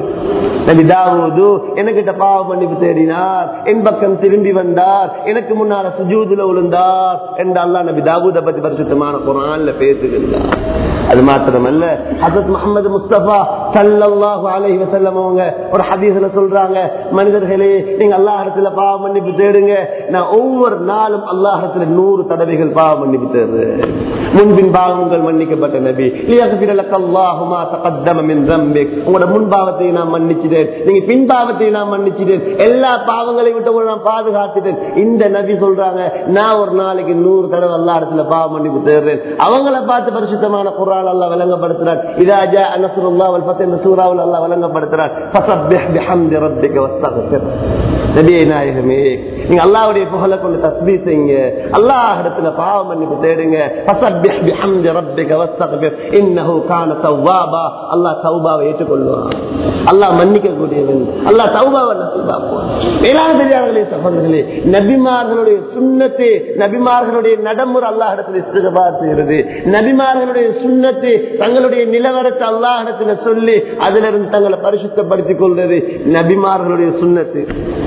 A: நபி தாவூத் எனக்கிட்ட பாவ மன்னிப்பு தேடினார், என் பக்கம் திரும்பி வந்தார், எனக்கு முன்னால சுஜூதுல விழுந்தார் என்று அல்லாஹ் நபி தாவூதை பத்தி பரிசுத்தமான குர்ஆன்ல பேசுகின்றார். அது மாத்திரமல்ல, ஹஜ்ரத் முஹம்மது முஸ்தபா ஸல்லல்லாஹு அலைஹி வஸல்லம் அவங்க ஒரு ஹதீஸ்ல சொல்றாங்க, மனிதர்களே நீங்க அல்லாஹ்விடத்துல பாவ மன்னிப்பு தேடுங்க, நான் ஒவ்வொரு நாளும் அல்லாஹ்விடத்துல 100 தடவைகள் பாவ மன்னிப்பு தேடுறேன். முன்பின் பாவங்கள் மன்னிக்கப்பட்ட நபி. லியக்ஃபிர லக்கல்லாஹு மா தகத்தம மின் ذنبك. உங்களோட முன் பாவத்தை நான் மன்னிச்சிட்டேன், நீங்க பின் பாவத்தை நான் மன்னிச்சிட்டேன், எல்லா பாவங்களை விட்டு உங்களை நான் பாதுகாத்துட்டேன். இந்த நபி சொல்றாங்க, நான் ஒரு நாளைக்கு 100 தடவை அல்லாஹ்விடத்துல பாவ மன்னிப்பு தேடுறேன். அவங்கள பார்த்து பரிசுத்தமான குர்ஆன் அல்லாஹ் விளங்கப்படுத்துறார். இதா ஜாஅ நஸ்ருல்லாஹ் வல் ஃபத்ஹ் இந்த சூராவுல அல்லாஹ் விளங்கப்படுத்துறார். ஃபஸப்பிஹ் பிஹம்தி ரப்பிக வஸ்தக்ஃபிர். நபியே நாயகமே, நீங்க அல்லாஹ்வுடைய புகழை கொண்டு தஸ்பீஹ் செய்யுங்க, அல்லாஹ்விடத்துல பாவ மன்னிப்பு தேடுங்க. ஃபஸப்பிஹ் பிஹம்தி ரப்பிக வஸ்தக்ஃபிர் இன்னஹு கான தவ்வாபா. அல்லாஹ் தௌபாவை ஏற்றுக்கொள்வான், அல்லாஹ் மன்னிக்க கூடியவன், அல்லாஹ் தௌபாவை நசீபாக்குவான். மேலான பெரியார்களே சகோதரர்களே, நபிமார்களுடைய சுன்னத்து, நபிமார்களுடைய நடைமுறை அல்லாஹ்விடத்தில் இஸ்திக்பார் செய்கிறது. நபிமார்களுடைய சுன்னத்து தங்களுடைய நிலவரத்தை அல்லாஹ்விடத்துல சொல்லி அதிலிருந்து தங்களை பரிசுத்தப்படுத்திக் கொள்வது நபிமார்களுடைய சுன்னத்து.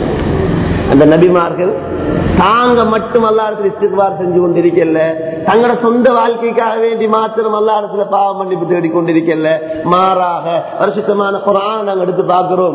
A: அந்த நபிமார்கள் தாங்க மட்டும் அல்லாஹ்விடத்தில் இஸ்திக்பார் செஞ்சு கொண்டிருக்கல, தங்களோட சொந்த வாழ்க்கைக்காக வேண்டி மாத்திரம் அல்லாஹ்விடத்துல பாவ மன்னிப்பு தேடிக் கொண்டிருக்கல. மாறாக பரிசுத்தமான குர்ஆன் நாங்கள் எடுத்து பார்க்கிறோம்.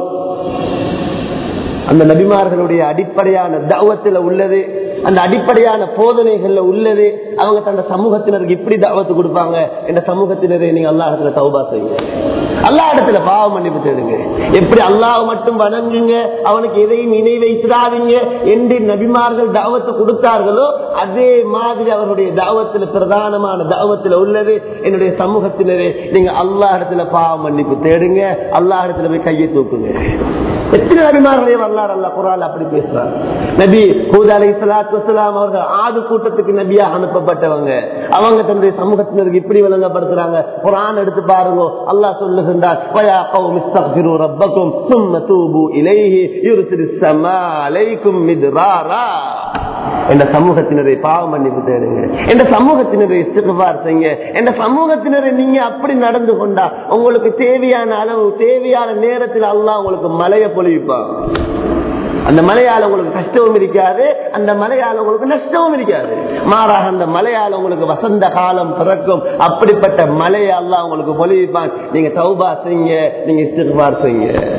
A: அந்த நபிமார்களுடைய அடிப்படையான தஅவத்துல உள்ளது, அந்த அடிப்படையான போதனைகள்ல உள்ளது. அவங்க தந்த சமூகத்தினருக்கு இப்படி தஅவத்து கொடுப்பாங்க, இந்த சமூகத்தினரை நீங்க அல்லாஹ்விடத்துல தௌபா செய்யுங்க, அல்லாஹ்விடத்துல பாவ மன்னிப்பு தேடுங்க, எப்படி அல்லாஹ் மட்டும் வணங்குங்க, அவனுக்கு எதையும் இணை வைத்திராதீங்க என்று நபிமார்கள் தஅவத்து கொடுத்தார்களோ அதே மாதிரி அவருடைய தஅவத்துல பிரதானமான தஅவத்துல உள்ளது, என்னுடைய சமூகத்தினரே நீங்க அல்லாஹ்விடத்துல பாவ மன்னிப்பு தேடுங்க, அல்லாஹ்விடத்துல போய் கையை தூக்குங்க. எத்தனை நபிமார்களையும் அல்லாஹ் குர்ஆன்ல அப்படி பேசுறார். நபி ஹூத் அலைஹிஸ்ஸலாத்து வஸ்ஸலாம் அவர்கள் ஆது கூட்டத்துக்கு நபியா அனுப்பப்பட்டவங்க. அவங்க தன்னுடைய சமூகத்தினருக்கு இப்படி விளங்கப்படுத்துறாங்க. குர்ஆன் எடுத்து பாருங்க, அல்லாஹ் சொல்லுகின்றார், வயா கௌமி இஸ்தக்ஃபிரு ரப்பக்கும் ثم توبوا இலைஹி யுர்சிலிஸ் ஸமா அலைக்கும் மித்ராரா. இந்த சமூகத்தினரை பாவ மன்னிப்பு தேடுங்க, இந்த சமூகத்தினரை இஸ்திக்பார் செய்யுங்க, இந்த சமூகத்தினரை நீங்க அப்படி நடந்து கொண்டா உங்களுக்கு தேவையான அளவு தேவையான நேரத்தில் அல்லாஹ் உங்களுக்கு மழையை பொழிப்பான். அந்த மலையால உங்களுக்கு கஷ்டமும் இருக்காது, அந்த மலையால உங்களுக்கு நஷ்டமும் இருக்காது. மாறாக அந்த மலையால உங்களுக்கு வசந்த காலம் பிறக்கும். அப்படிப்பட்ட மலையை அல்லாஹ் உங்களுக்கு பொழிப்பான். நீங்க தௌபா செய்யுங்க, நீங்க இஸ்திக்பார் செய்யுங்க.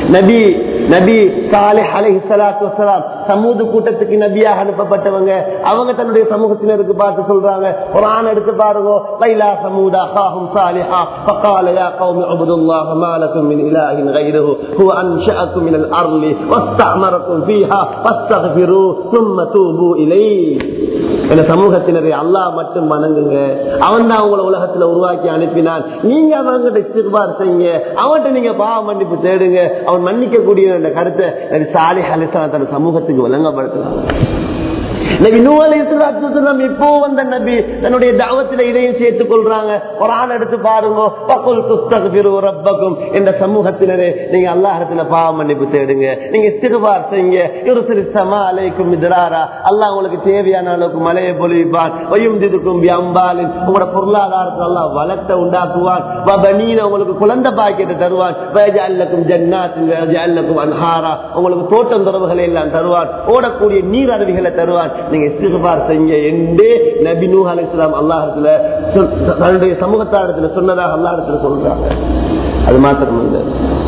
A: நபி நபி சாலிஹ் அலைஹிஸ்ஸலாத்து வஸ்ஸலாம் சமூது கூட்டத்துக்கு நபியாக அனுப்பப்பட்டவங்க. அவங்க தன்னுடைய சமூகத்தினருக்கு பார்த்து சொல்றாங்க, குர்ஆன் எடுத்து பாருங்க, லைலா சமூதா காஹும் சாலிஹா ஃபகால யா கௌமி உபுதுல்லாஹ மா லகும் மின் இலாஹின் கைருஹு ஹுவ அன்ஷஅக்கும் மினல் அர்லி வஸ்தஅமரக்கும் ஃபீஹா ஃபஸ்தக்ஃபிரு ثم தூபு இலைஹி. இந்த சமூகத்தினரை அல்லாஹ் மட்டும் வணங்குங்க, அவன் தான் உங்களை உலகத்துல உருவாக்கி அனுப்பினான். நீங்க அவங்ககிட்ட இஸ்திக்பார் செய்யுங்க, அவன்கிட்ட நீங்க பாவ மன்னிப்பு தேடுங்க, அவன் மன்னிக்க கூடிய கருத்தை நபி சாலிஹ் அலைஹிஸ்ஸலாம் தன் சமூகத்துக்கு விளங்கப்படுத்தலாம். நபி நூஹ் அலைஹிஸ்ஸலாம் இப்போ வந்த நபி தன்னுடைய தஅவத்தில இதையும் சேர்த்துக் கொள்றாங்க. குர்ஆன் எடுத்து பாருங்க, வகுல் துஸ்தக்பிரு ரப்பக்கும், இந்த சமூகத்தினரே நீங்க அல்லாஹ்விடத்துல பாவ மன்னிப்பு தேடுங்க, நீங்க இஸ்திக்பார் செய்யுங்க. யுர்சிலிஸ் ஸமா அலைக்கும் மித்ராரா, அல்லாஹ் உங்களுக்கு தேவையான அளவுக்கு மழையை பொழிவான். வயும்திதுக்கும் பிஅம்பாலின், உங்களோட பொருளாதாரத்தை அல்லாஹ் வளத்தை உண்டாக்குவான். வபனீன, உங்களுக்கு குழந்தை பாக்கியத்தை தருவான். வயஜஅல்லக்கும் ஜன்னாத்தின் வயஜஅல்லக்கும் அன்ஹாரா, உங்களுக்கு தோட்டம் துறவுகளை எல்லாம் தருவான், ஓடக்கூடிய நீர் அருவிகளை தருவான். நீங்க இஸ்திக்பார் செய்யுங்க என்று நபி நூஹ் அலைஹிஸ்ஸலாம் அல்லாஹ்விடத்துல தன்னுடைய சமூகத்தாரிடத்துல சொன்னதாக அல்லாஹ்விடத்துல சொல்றாங்க. அது மாத்திரமல்ல,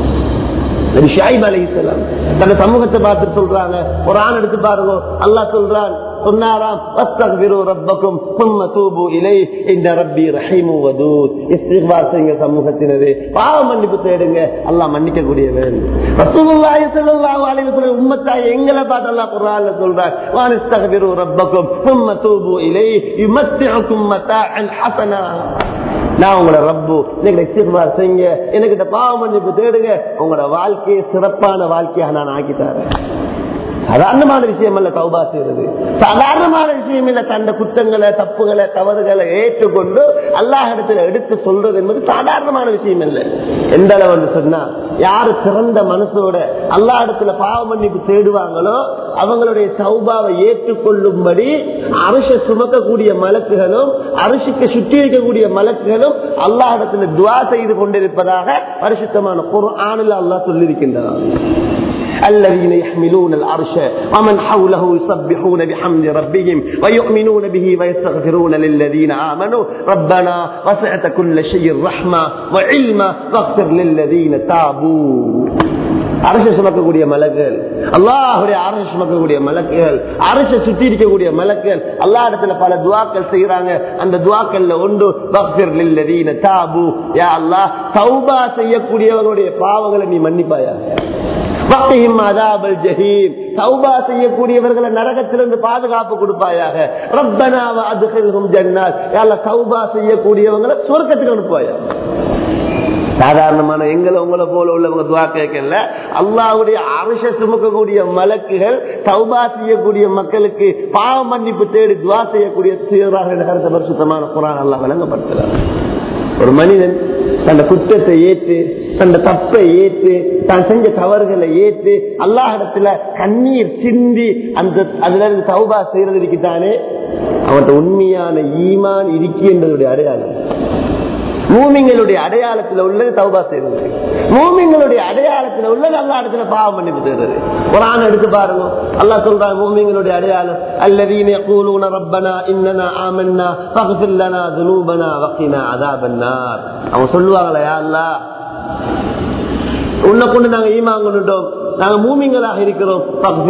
A: நபி ஷுஐப் அலைஹிஸ்ஸலாம் தன்னுடைய சமூகத்தை பார்த்து சொல்றாங்க. குர்ஆன் எடுத்து பாருங்க, அல்லாஹ் சொல்றான், சொன்னாராம், வஸ்தக்பிரு ரப்பக்கும் ثم توبوا இலைஹி இன்ன ரப்பி ரஹீமும் வதூத். இஸ்திக்பார் செய்யுங்க சமூகத்தினரே, பாவ மன்னிப்பு தேடுங்க, அல்லாஹ் மன்னிக்க கூடியவன். ரசூலுல்லாஹி ஸல்லல்லாஹு அலைஹி வஸல்லம் உம்மத்தாய் எங்களை பார்த்து அல்லாஹ் குர்ஆன்ல சொல்றார், வஸ்தக்பிரு ரப்பக்கும் ثم توبوا இலைஹி யுமத்திஉக்கும் மதாஅன் ஹஸனா. நான் உங்களோட ரப்பு, நீங்க இஸ்திக்பார் செய்யுங்க, எனக்கிட்ட பாவ மன்னிப்பு தேடுங்க, உங்களோட வாழ்க்கையை சிறப்பான வாழ்க்கையாக நான் ஆக்கித்தாரேன். சாதாரணமான விஷயம் அல்ல தௌபா செய்யறது, சாதாரணமான விஷயம் இல்ல. தந்த குற்றங்களை தப்புகளை தவறுகளை ஏற்றுக்கொண்டு அல்லாஹ்விடத்துல எடுத்து சொல்றது என்பது சாதாரணமான விஷயம் இல்ல. எந்த அளவு சொன்னா, யாரு சிறந்த மனசோட அல்லாஹ்விடத்துல பாவ மன்னிப்பு தேடுவாங்களோ அவங்களுடைய தௌபாவை ஏற்றுக்கொள்ளும்படி அரிச சுமக்கக்கூடிய மலக்குகளும் அரிசிக்கு சுற்றி இருக்கக்கூடிய மலக்குகளும் அல்லாஹ்விடத்துல துஆ செய்து கொண்டிருப்பதாக பரிசுத்தமான குர்ஆனில் அல்லாஹ் சொல்லியிருக்கின்றார். الذين يحملون العرش ومن حوله يسبحون بحمد ربهم ويؤمنون به ويستغفرون للذين آمنوا ربنا وسعت كل شيء رحمة وعلما واغفر للذين تابوا. அரசை சுமக்கக்கூடிய மலக்குகள், அல்லாஹுடைய அரசை சுமக்கக்கூடிய மலக்குகள், அரசை சுற்றி இருக்கக்கூடிய மலக்குகள் அல்லாஹ் இடத்துல பல துஆக்கள் செய்யறாங்க. அந்த துஆக்கள்ல ஒன்று வக்ஃபிர் லில்லதீன தாபு, யா அல்லாஹ் தௌபா செய்யக்கூடியவர்களுடைய பாவங்களை நீ மன்னிப்பாயா. வக்ஹிம் அஸாபல் ஜஹீம், தௌபா செய்யக்கூடியவர்களை நரகத்திலிருந்து பாதுகாப்பு கொடுப்பாயாக. ரப்பனா வஅத்கில்ஹும் ஜன்னாத், யா அல்லாஹ் தௌபா செய்யக்கூடியவங்களை சொர்க்கத்துக்கு அனுப்புவாயா. சாதாரணமான எங்களை உங்களை போல உள்ளவங்க துஆ கேட்கல, அல்லாஹ்வுடைய அரசை சுமக்கக்கூடிய மலக்குகள் தௌபா செய்யக்கூடிய மக்களுக்கு பாவ மன்னிப்பு தேடி துஆ செய்யக்கூடிய சீராக பரிசுத்தமான குர்ஆன் அல்லாஹ் விளங்கப்படுத்துறார். ஒரு மனிதன் தன் குற்றத்தை ஏற்று, தன் தப்பை ஏற்று, தான் செஞ்ச தவறுகளை ஏற்று அல்லாஹ்விடத்துல கண்ணீர் சிந்தி அந்த அதுல இருந்து தௌபா செய்யறது இருக்குதானே, அவன்கிட்ட உண்மையான ஈமான் இருக்கி என்பதுடைய அடையாளம். மூமிங்களுடைய அடையாளத்தில் உள்ளது தௌபா செய்வது, மூமிங்களுடைய அடையாளத்தில் உள்ளது அல்லாஹ் இடத்துல பாவ மன்னிப்பு தேடுறது. குர்ஆன் எடுத்து பாருங்க, அல்லாஹ் சொல்றான் மூமிங்களுடைய அடையாளம், அல்லதீன யகூலூன ரப்பனா இன்னனா ஆமன்னா ஃபக்ஃபிர் லனா ذுனூபனா வகினா அஸாபன் நார். அவங்க சொல்லுவாங்களா, யா அல்லாஹ் உன்னை கொண்டு நாங்க ஈமான் கொண்டுட்டோம், நாங்க மூமிங்களாக இருக்கிறோம்,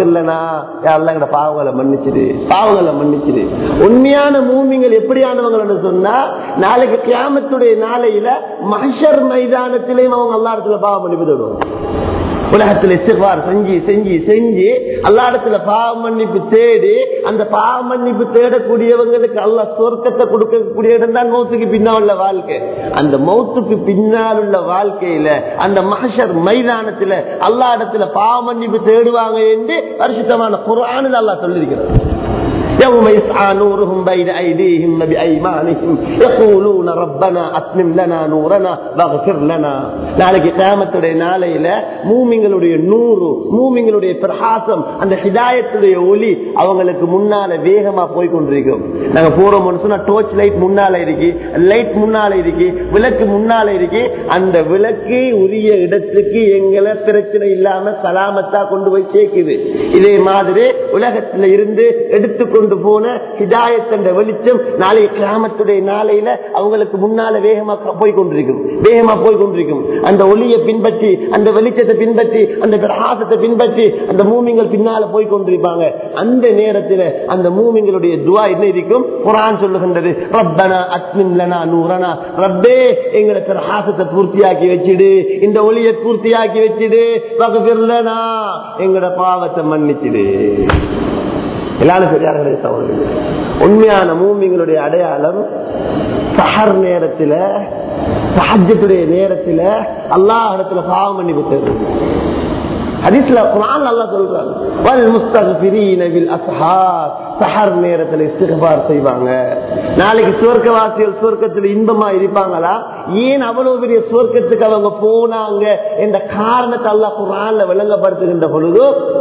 A: பாவங்களை மன்னிச்சிடு, பாவங்களை மன்னிச்சிடு. உண்மையான மூமிங்கள் எப்படியானவங்க சொன்னா, நாளைக்கு கியாமத்துடைய நாளையில மஹ்ஷர் மைதானத்திலேயும் அவங்க அல்லாஹ் இடத்துல பாவ மன்னிப்பு தேடுவாங்க. உலகத்தில் இஸ்திக்பார் செஞ்சு செஞ்சு செஞ்சு அல்லாஹ் இடத்துல பாவ மன்னிப்பு தேடி அந்த பாவ மன்னிப்பு தேடக்கூடியவங்களுக்கு அல்லாஹ் சொர்க்கத்தை கொடுக்கக்கூடிய இடம் தான் மௌத்துக்கு பின்னால் உள்ள வாழ்க்கை. அந்த மௌத்துக்கு பின்னால் உள்ள வாழ்க்கையில அந்த மஹ்ஷர் மைதானத்துல அல்லாஹ் இடத்துல பாவ மன்னிப்பு தேடுவாங்க என்று பரிசுத்தமான குர்ஆனில் அல்லாஹ் சொல்லியிருக்கிறார். يوم يسعى نورهم بين أيديهم وبأيمانهم يقولون ربنا أتمم لنا نورنا واغفر لنا. நாளைக்கு கியாமத்துடைய நாளையில மூமின்களுடைய நூறு, மூமின்களுடைய பிரகாசம், அந்த ஹிதாயத்துடைய ஒளி அவங்களுக்கு முன்னால வேகமா போய் கொண்டிருக்கும். நாங்க போறோம்னு சொன்னா டோர்ச் லைட் முன்னால இருக்கு, லைட் முன்னால இருக்கு, விளக்கு முன்னால இருக்கு. அந்த விளக்கு உரிய இடத்துக்கு எங்களை பிரச்சனை இல்லாம சலாமத்தா கொண்டு போய் சேர்க்குது. இதே மாதிரி உலகத்துல இருந்து எடுத்துக்கொண்டு கொண்டு போன ஹிதாயத் என்ற வெளிச்சம் நாளை கியாமத்துடைய நாளையில அவங்களுக்கு முன்னால வேகமா போய்கொண்டிருக்கும். அந்த ஒளியை பின்பற்றி, அந்த வெளிச்சத்தை பின்பற்றி, அந்த பிரகாசத்தை பின்பற்றி அந்த மூமிங்கள் பின்னால போய்கொண்டிருப்பாங்க. அந்த நேரத்தில் அந்த மூமிங்களுடைய துஆ என்ன இருக்கும்? குர்ஆன் சொல்லுகின்றது, ரப்பனா அத்மிம் லனா நூரனா, ரப்பே எங்களை பிரகாசத்தை பூர்த்தியாக்கி வச்சிடு, இந்த ஒளியை பூர்த்தியாக்கி வச்சிடு, வக்ஃபிர் லனா எங்களோட பாவத்தை மன்னிச்சிடு. எல்லாரும் சரியார்களே சகோதரர்களே, உண்மையான மூமிங்களுடைய அடையாளம் சஹர் நேரத்துல, தஹஜ்ஜுடைய நேரத்துல அல்லாஹ் இடத்துல பாவம் மன்னிப்பு தேடுறது. ஹதீஸ்ல குர்ஆன் அல்லாஹ் சொல்றான், வல் முஸ்தக்ஃபிரீன பில் அஸ்ஹார், சஹர் நேரத்துல இஸ்திக்ஃபார் செய்வாங்க. நாளைக்கு சுவர்க்கவாசிகள் சுவர்க்கத்துல இன்பமா இருப்பாங்களா? ஏன் அவ்வளவு பெரிய சுவர்க்கத்துக்கு அவங்க போனாங்க என்ற காரணத்தை அல்லாஹ் குர்ஆன்ல விளங்கப்படுத்துகின்ற பொழுது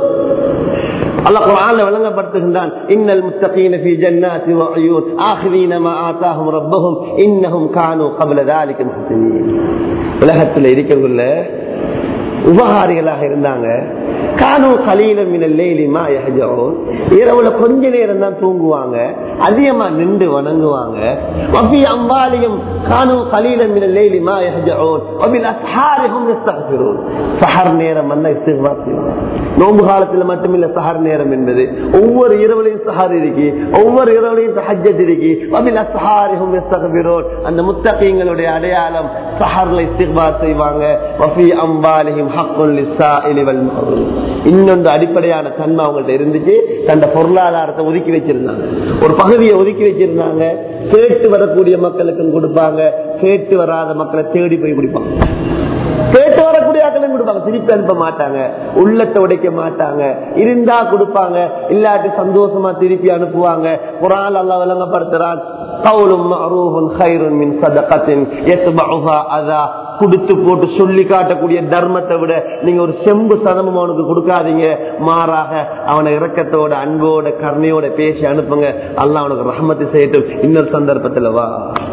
A: அல்லாஹ் குர்ஆன்ல விளங்கப்படுத்துகின்றான், இன்னல் முத்தகீன ஃபீ ஜன்னாத்தி வ உயூன் ஆகிரீன மா ஆதாஹும் ரப்புஹும் இன்னஹும் கானூ قبل ذلك முஹ்சினீன். உலகத்துல இருக்கக்குள்ள உபகாரிகளாக இருந்தாங்க. கானூ கலீலம் மினல் லைலி மா யஹ்ஜூன், இரவுல கொஞ்ச நேரம் தான் தூங்குவாங்க, அதிகமா நின்று வணங்குவாங்க. வஃபி அம்வாலிஹிம் கானூ கலீலம் மினல் லைலி மா யஹ்ஜூன் வபில் அஸ்ஹாரிஹும் யஸ்தக்ஃபிரூன். சஹர் நேரம் வந்தா இஸ்திக்ஃபார் செய்வாங்க. நோன்பு காலத்துல மட்டுமில்ல சஹர் நேரம் என்பது, ஒவ்வொரு இரவுலையும் சஹர் இருக்கு, ஒவ்வொரு இரவுலையும் தஹஜ்ஜத் இருக்கு. வபில் அஸ்ஹாரிஹும் யஸ்தக்ஃபிரூன், அந்த முத்தகீங்களுடைய அடையாளம் சஹர்ல இஸ்திக்ஃபார் செய்வாங்க. வஃபி அம்வாலிஹிம் ஹக்குன் லிஸ்ஸாயிலி வல் மஹ்ரூம், இன்னொன்று அடிப்படையான தன்மை அவங்கள்ட்ட இருந்துச்சு. தந்த பொருளாதாரத்தை ஒதுக்கி வச்சிருந்தாங்க, ஒரு பகுதியை ஒதுக்கி வச்சிருந்தாங்க. கேட்டு வரக்கூடிய மக்களுக்கும் கொடுப்பாங்க, கேட்டு வராத மக்களை தேடி போய் கொடுப்பாங்க. கேட்டு வரக்கூடிய ஆட்களும் கொடுப்பாங்க, திருப்பி அனுப்ப மாட்டாங்க, உள்ளத்தை உடைக்க மாட்டாங்க. இருந்தா கொடுப்பாங்க, இல்லாட்டி சந்தோஷமா திருப்பி அனுப்புவாங்க. குர்ஆன் அல்லாஹ் விளங்கப்படுத்துறான், கௌலும் மஅரூஃபுன் கைருன் மின் ஸதகத்தின் யத்பஉஹா அதா. கொடுத்து போட்டு சொல்லி காட்டக்கூடிய தர்மத்தை விட நீங்க ஒரு செம்பு சதமும் அவனுக்கு கொடுக்காதீங்க, மாறாக அவனை இரக்கத்தோட அன்போட கருணையோட பேசி அனுப்புங்க. அல்லாஹ் அவனுக்கு ரஹ்மத்து செய்யட்டும். இன்னொரு சந்தர்ப்பத்துல வா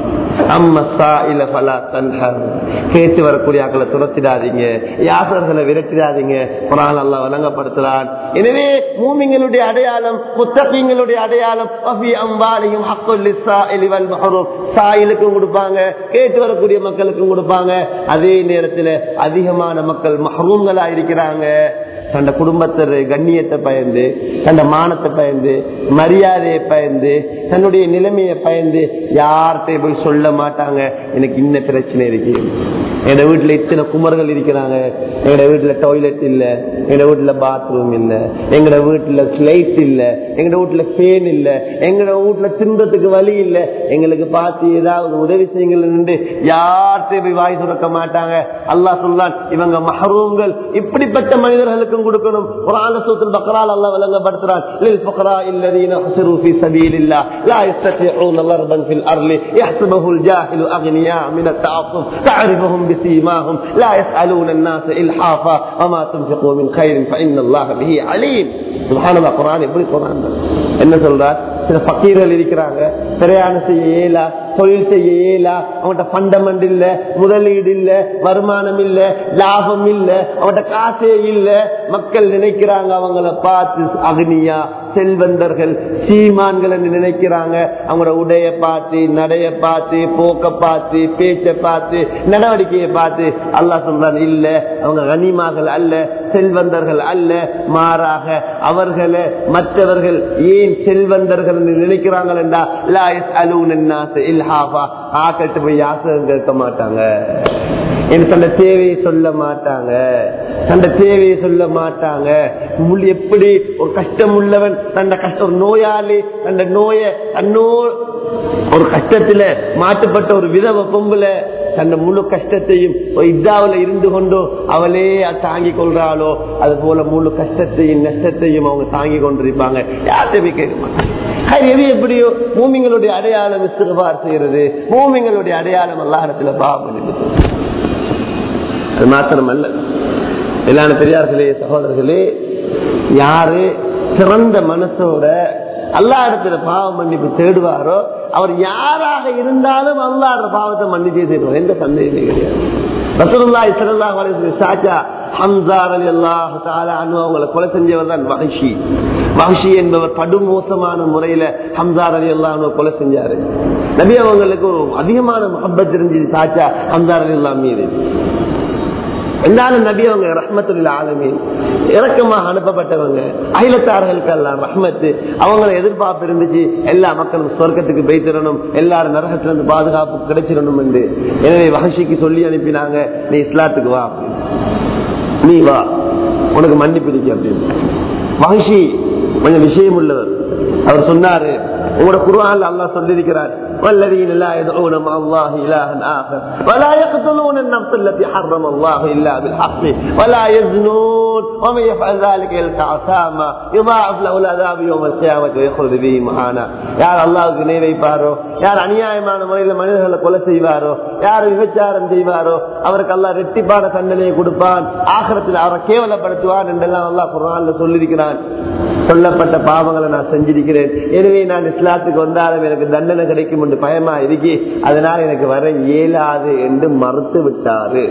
A: கேட்டு வரக்கூடிய ஆக்களை துரத்திடாதீங்க, யாசர்களை விரட்டிடாதீங்க. குர்ஆன் அல்லாஹ் வழங்கப்படுத்துறான். எனவே மூமின்களுடைய அடையாளம், முத்தகீங்களுடைய அடையாளம், வஃபி அம்வாலிஹிம் ஹக்குல் லிஸ்ஸாயிலி வல் மஹ்ரூம், சாயிலுக்கும் கொடுப்பாங்க, கேட்டு வரக்கூடிய மக்களுக்கும் கொடுப்பாங்க. அதே நேரத்தில் அதிகமான மக்கள் மஹ்ரூம்களா இருக்கிறாங்க. தன் குடும்பத்தர் கண்ணியத்தை பயந்து, தன் மானத்தை பயந்து, மரியாதையை பயந்து, தன்னுடைய நிலைமையை பயந்து யார்கிட்ட போய் சொல்ல மாட்டாங்க, எனக்கு இன்ன பிரச்சனை இருக்கு, எங்க வீட்டுல இத்தனை குமர்கள் இருக்கிறாங்க, எங்க வீட்டுல டாய்லெட் இல்ல, எங்க வீட்டுல பாத்ரூம் இல்ல, எங்க வீட்டுல லைட் இல்ல, எங்க வீட்டுல ஃபேன் இல்ல, எங்க வீட்டுல தின்றதுக்கு வழி இல்ல, எங்களுக்கு பார்த்து ஏதாவது உதவி செய்யுங்கள் யார்கிட்ட போய் வாய் துறக்க மாட்டாங்க. அல்லாஹ் சொல்றான், இவங்க மஹ்ரூம்கள். இப்படிப்பட்ட மனிதர்களுக்கும் கொடுக்கணும். குர்ஆன் சூரத்துல் பக்ரால அல்லாஹ் விளங்கப்படுத்துறான், லில் ஃபக்ரா அல்லதீன ஹுஸிரு ஃபீ ஸபீலில்லாஹ் லா யஸ்ததிஊன லர்பன் ஃபில் அர்லி யஹ்ஸபுல் ஜாஹிலு அக்னியா மின் அத்-தஅஃஃபுஃப் தஅரிஃபுஹும் பிஸீமாஹும் லா யஸ்அலூன الناس இல்ஹாஃபா வமா துன்ஃபிகூ மின் கைரின் ஃபஇன்னல்லாஹ பிஹி அலீம். சுப்ஹானல்லாஹ். குர்ஆன் எப்படி குர்ஆன் என்ன சொல்றார்? சில ஃபக்கீர்கள் இருக்கிறாங்க, பிரயாணம் செய்ய இயலா, தொழில் செய்ய இயலா, அவங்கள்ட்ட ஃபண்டமெண்ட் இல்ல, முதலீடு இல்ல, வருமானம் இல்ல, லாபம் இல்ல, அவங்கள்ட்ட காசே இல்ல. மக்கள் நினைக்கிறாங்க அவங்கள பார்த்து அக்னியா, செல்வந்தர்கள், சீமான்கள் என்று நினைக்கிறாங்க. அவங்களோட உடைய பார்த்து, நடைய பார்த்து, போக்க பார்த்து, பேச்சை பார்த்து, நடவடிக்கையை பார்த்து. அல்லாஹ் சொல்றான், இல்ல அவங்க கனிமார்கள் அல்ல, செல்வந்தர்கள் அல்ல, மாறாக அவர்களை மற்றவர்கள் ஏன் செல்வந்தர்கள் நினைக்கிறார்கள் என்றா லா யஸ்அலூன الناس இல்ஹாஃபா, ஆக்கட்டு போய் யாசகம் கேட்க மாட்டாங்க, தன்னை தேவையை சொல்ல மாட்டாங்க, தன்னை தேவையை சொல்ல மாட்டாங்க. எப்படி ஒரு கஷ்டம் உள்ளவன், தன்னை கஷ்டம், ஒரு நோயாளி தன்னை நோயை ஒரு கஷ்டத்துல மாட்டுப்பட்ட ஒரு விதவ பொம்புல தன்னை முழு கஷ்டத்தையும் இதாவில இருந்து கொண்டோ அவளே தாங்கி கொள்றாளோ, அது போல முழு கஷ்டத்தையும் நஷ்டத்தையும் அவங்க தாங்கி கொண்டிருப்பாங்க. யார்கிட்ட கேட்க மாட்டாங்க. எது எப்படியோ மூமிங்களுடைய அடையாளம் இஸ்திக்பார் செய்யறது, மூமிங்களுடைய அடையாளம் அல்லாஹ்விடத்துல பாவம் மன்னிப்பு. அது மாத்திரமல்ல, எல்லாரும் பெரியார்களே, சகோதரர்களே, யாரு சிறந்த மனசோட அல்லாஹ்விடத்துல பாவ மன்னிப்பு தேடுவாரோ அவர் யாராக இருந்தாலும் அல்லாஹ்வுடைய பாவத்தை மன்னிச்சே தேடுவார், எந்த சந்தேகமே கிடையாது. ரசூலுல்லாஹி ஸல்லல்லாஹு அலைஹி வஸல்லம் சாச்சா ஹம்ஸா ரலியல்லாஹு தஆலா அன்ஹு அவங்களை கொலை செஞ்சவர் தான் வஹ்ஷி. வஹ்ஷி என்பவர் படுமோசமான முறையில ஹம்ஸா ரலியல்லாஹு அன்ஹு கொலை செஞ்சாரு. நபி அவங்களுக்கு ஒரு அதிகமான முஹப்பத் இருந்துச்சு சாச்சா ஹம்ஸா ரலியல்லாஹு மீது. எல்லாரும் நபி அவங்க ரஹ்மத்துல் ஆலமீன், இரக்கமாக அனுப்பப்பட்டவங்க, அகிலத்தார்களுக்கெல்லாம் ரஹ்மத்து. அவங்களை எதிர்பார்ப்பு இருந்துச்சு எல்லா மக்களும் சொர்க்கத்துக்கு போய் தரணும், எல்லாரும் நரகத்திலிருந்து பாதுகாப்பு கிடைச்சிடணும் என்று. எனவே வஹ்ஷிக்கு சொல்லி அனுப்பினாங்க, நீ இஸ்லாத்துக்கு வா, நீ வா, உனக்கு மன்னிப்பு இருக்கு அப்படின்னு. வஹ்ஷி கொஞ்சம் விஷயம் உள்ளவர். அவர் சொன்னாரு, உங்களோட குர்ஆன்ல அல்லாஹ் சொல்லியிருக்கிறார், والذين لا يدعون مع الله إلها آخر ولا يقتلون النفس التي حرم الله إلا بالحق ولا يزنون ومن يفعل ذلك يلقى عثاما يضاعف له العذاب يوم القيامة ويخلد به مهانا. யார் அல்லாஹ்வுக்கு இணை வைப்பாரோ, யார் அநியாயமான முறையில் மனிதர்களை கொலை செய்வாரோ, யார் விபச்சாரம் செய்வாரோ அவருக்கு அல்லாஹ் இரட்டிப்பான தண்டனையை கொடுப்பான், ஆகிரத்தில் அவரை கேவலப்படுத்துவான் என்றெல்லாம் அல்லாஹ் குர்ஆன்ல சொல்லியிருக்கிறான். சொல்லப்பட்ட பாவங்களை நான் செஞ்சிருக்கிறேன், எனவே நான் இஸ்லாத்துக்கு வந்தாலும் எனக்கு தண்டனை கிடைக்கும் என்று பயமா இருக்கி, அதனால எனக்கு வர இயலாது என்று மறுத்து விட்டாரு.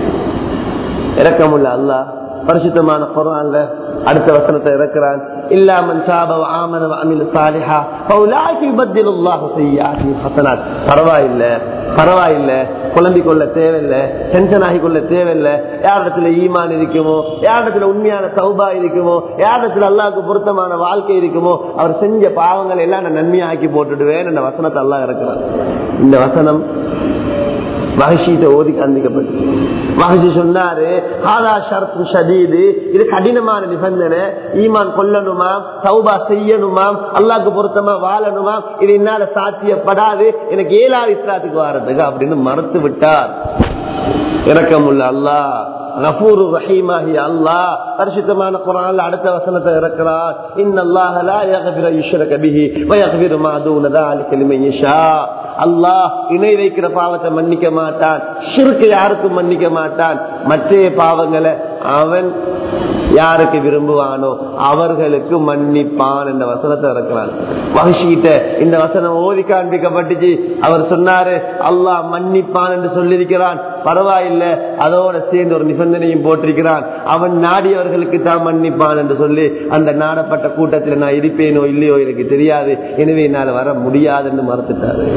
A: இரக்கமுள்ள அல்லாஹ் பரிசுத்தமான குர்ஆன்ல அடுத்த வசனத்தை இறக்கிறான், இல்லா மன் தாப வ ஆமன வ அமில ஸாலிஹா ஃபௌலாயிக யுபத்திலுல்லாஹு ஸய்யிஆத்திஹிம் ஹஸனாத். பரவாயில்ல, குழம்பிக் கொள்ள தேவையில்லை, டென்ஷன் ஆகி கொள்ள தேவையில்லை. யாரிடத்துல ஈமான் இருக்குமோ, யாரிடத்துல உண்மையான தௌபா இருக்குமோ, யாரிடத்துல அல்லாஹ்வுக்கு பொருத்தமான வாழ்க்கை இருக்குமோ, அவர் செஞ்ச பாவங்களை எல்லாம் நான் நன்மையாக்கி போட்டுடுவேன் என்ற வசனத்தை அல்லாஹ் இறக்கிறார். இந்த வசனம் வஹ்ஷிட்ட ஓதி காண்பிக்கப்பட்டு வஹ்ஷி சொன்னாரு, ஹாதா ஷர்த்து ஷதீது, இது கடினமான நிபந்தனை, ஈமான் கொள்ளணுமா, தௌபா செய்யணுமா, அல்லாஹ்வுக்கு பொருத்தமா வாழணுமா, இது என்னால சாத்தியப்படாது, எனக்கு ஏழாவது இஸ்லாத்துக்கு வாரதுக்கு அப்படின்னு மறுத்து விட்டார். இரக்கமுள்ள அல்லாஹ், கஃபூருர் ரஹீமாகிய அல்லாஹ் பரிசுத்தமான குர்ஆன்ல அடுத்த வசனத்தை இறக்கிறார், இன்னல்லாஹ லா யக்ஃபிரு யுஷ்ரக பிஹி வ யக்ஃபிரு மா தூன ذلك லிமன் யஷா. அல்லாஹ் இணை வைக்கிற பாவத்தை மன்னிக்க மாட்டான், ஷிர்க் யாருக்கும் மன்னிக்க மாட்டான், மற்ற பாவங்களை அவன் யாருக்கு விரும்புவானோ அவர்களுக்கு மன்னிப்பான் என்ற வசனத்தை இறக்கிறான். வஹ்ஷிட்ட இந்த வசனம் ஓதி காண்பிக்கப்பட்டுச்சு. அவர் சொன்னாரு, அல்லாஹ் மன்னிப்பான் என்று சொல்லியிருக்கிறான், பரவாயில்லை, அதோட சேர்ந்து ஒரு நிபந்தனையும் போட்டிருக்கிறான், அவன் நாடியவர்களுக்கு தான் மன்னிப்பான் என்று சொல்லி, அந்த நாடப்பட்ட கூட்டத்தில் நான் இருப்பேனோ இல்லையோ எனக்கு தெரியாது, எனவே என்னால் வர முடியாது என்று மறுத்துட்டாரு.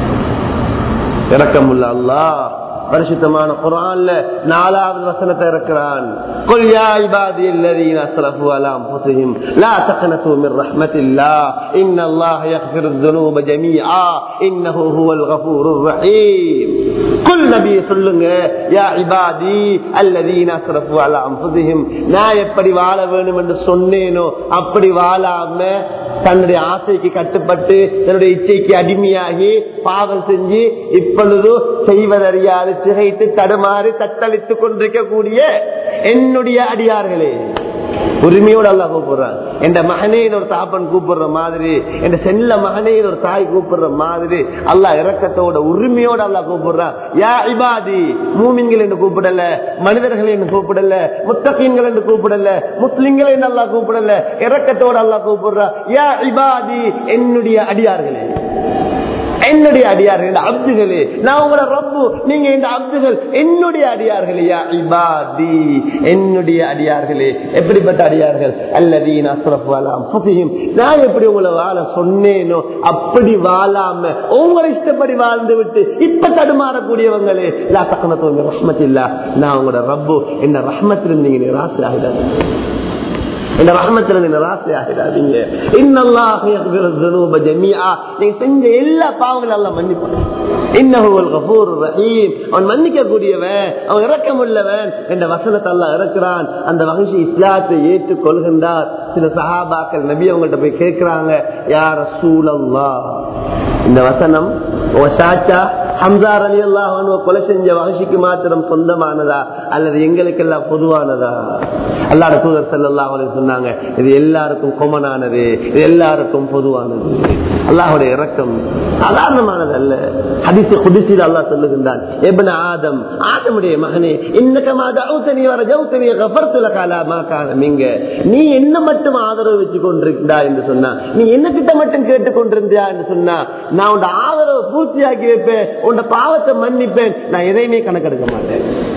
A: இரக்கமுள்ள அல்லாஹ் பரிசுத்தமான குர்ஆன்ல 4வது வசனத்தை இறக்கிறான், குல் யா இபாதியல்லதீன அஸ்ரஃபு அலா அன்ஃபுஸிஹிம் லா தக்னது மின் ரஹ்மத்தில்லாஹ் இன்னல்லாஹ யக்ஃபிருذ ذுனூப ஜமீஆ இன்னஹு ஹுவல் கஃபூருர் ரஹீம். குல் நபி சொல்லுங்க, யா இபாதி அல்லதீன அஸ்ரஃபு அலா அன்ஃபுஸிஹிம், நான் எப்படி வாழ வேண்டும் என்று சொன்னேனோ அப்படி வாழாம தன்னுடைய ஆசைக்கு கட்டுப்பட்டு தன்னுடைய இச்சைக்கு அடிமையாகி பாவம் செஞ்சு இப்பொழுது செய்வதறியாது திகைத்து தடுமாறி தத்தளித்துக் கொண்டிருக்கக்கூடிய என்னுடைய அடியார்களே, உரிமையோடு அல்லாஹ் கூப்பிடுறான். என் மகனே ஒரு தாப்பன் கூப்பிடுற மாதிரி, என் செல்ல மகனே ஒரு தாய் கூப்பிடுற மாதிரி அல்லாஹ் இரக்கத்தோட உரிமையோடு அல்லாஹ் கூப்பிடுறான். யா இபாதி, மூமின்கள் என்று கூப்பிடல, மனிதர்கள் என்று கூப்பிடல, முத்தகீன்கள் என்று கூப்பிடல, முஸ்லிம்கள் என்று அல்லாஹ் கூப்பிடல, இரக்கத்தோடு அல்லாஹ் கூப்பிடுறான். யா இபாதி, என்னுடைய அடியார்களே, என்னுடைய அடியார்கள், அப்துகளே, நான் உங்களோட ரப்பு, நீங்க இந்த அப்துகள் என்னுடைய அடியார்களே. யா இபாதி, என்னுடைய அடியார்களே. எப்படிப்பட்ட அடியார்கள்? அல்லதீன அஸ்ரஃபு அலா அன்ஃபுஸிஹிம், நான் எப்படி உங்களை வாழ சொன்னேனோ அப்படி வாழாம உங்களை இஷ்டப்படி வாழ்ந்து விட்டு இப்ப தடுமாறக்கூடியவங்களே, லா தக்னது மின் ரஹ்மத்தில்லாஹ், நான் உங்களோட ரப்பு, என்ன ரஹ்மத்திலிருந்து நீங்க நிராசை ஆகிடாதீங்க, இந்த ரஹ்மத்துல நிராசை ஆகிடாதீங்க. இன்னல்லாஹ யக்ஃபிரு ذுனூப ஜமீஆ, நீங்க செஞ்ச எல்லா பாவங்களையும் அல்லாஹ் மன்னிப்பான். இன்னஹு ஹுவல் கஃபூருர் ரஹீம், அவன் மன்னிக்க கூடியவன், அவன் இரக்கமுள்ளவன் என்ற வசனத்தை அல்லாஹ் இறக்குறான். அந்த வஹ்ஷி இஸ்லாத்தை ஏற்றுக்கொள்கின்றார். சில சஹாபாக்கள் நபி அவங்கள்ட்ட போய் கேட்கிறாங்க, யா ரசூலல்லாஹ், இந்த வசனம் சாச்சா ஹம்ஸா ரலியல்லாஹு அன்ஹு கொலை செஞ்ச வஹ்ஷிக்கு மாத்திரம் சொந்தமானதா அல்லது எங்களுக்கெல்லாம் பொதுவானதா? அல்லாஹ்வுடைய தூதர் ஸல்லல்லாஹு அலைஹி வஸல்லம் சொன்னாங்க, இது எல்லாருக்கும் காமனானது, இது எல்லாருக்கும் பொதுவானது. அல்லாஹ்வுடைய இரக்கம் சாதாரணமானது அல்ல. ஹதீஸ் குத்ஸில அல்லாஹ் சொல்லுகின்றான், இப்னு ஆதம், ஆதமுடைய மகனே, இன்னக மா தஅவுதனி வ ரஜௌதனி கஃபர்து லக அலா மா கான மின்க, நீ என்ன மட்டும் ஆதரவு வச்சு கொண்டிருக்கிறாய் என்று சொன்னா, நீ என்ன கிட்ட மட்டும் கேட்டுக் கொண்டிருந்தியா என்று சொன்னா, நான் உன் ஆதரவு பூர்த்தியாக்கி வைப்பேன், உன் பாவத்தை மன்னிப்பேன், நான் எதையுமே கணக்கெடுக்க மாட்டேன்.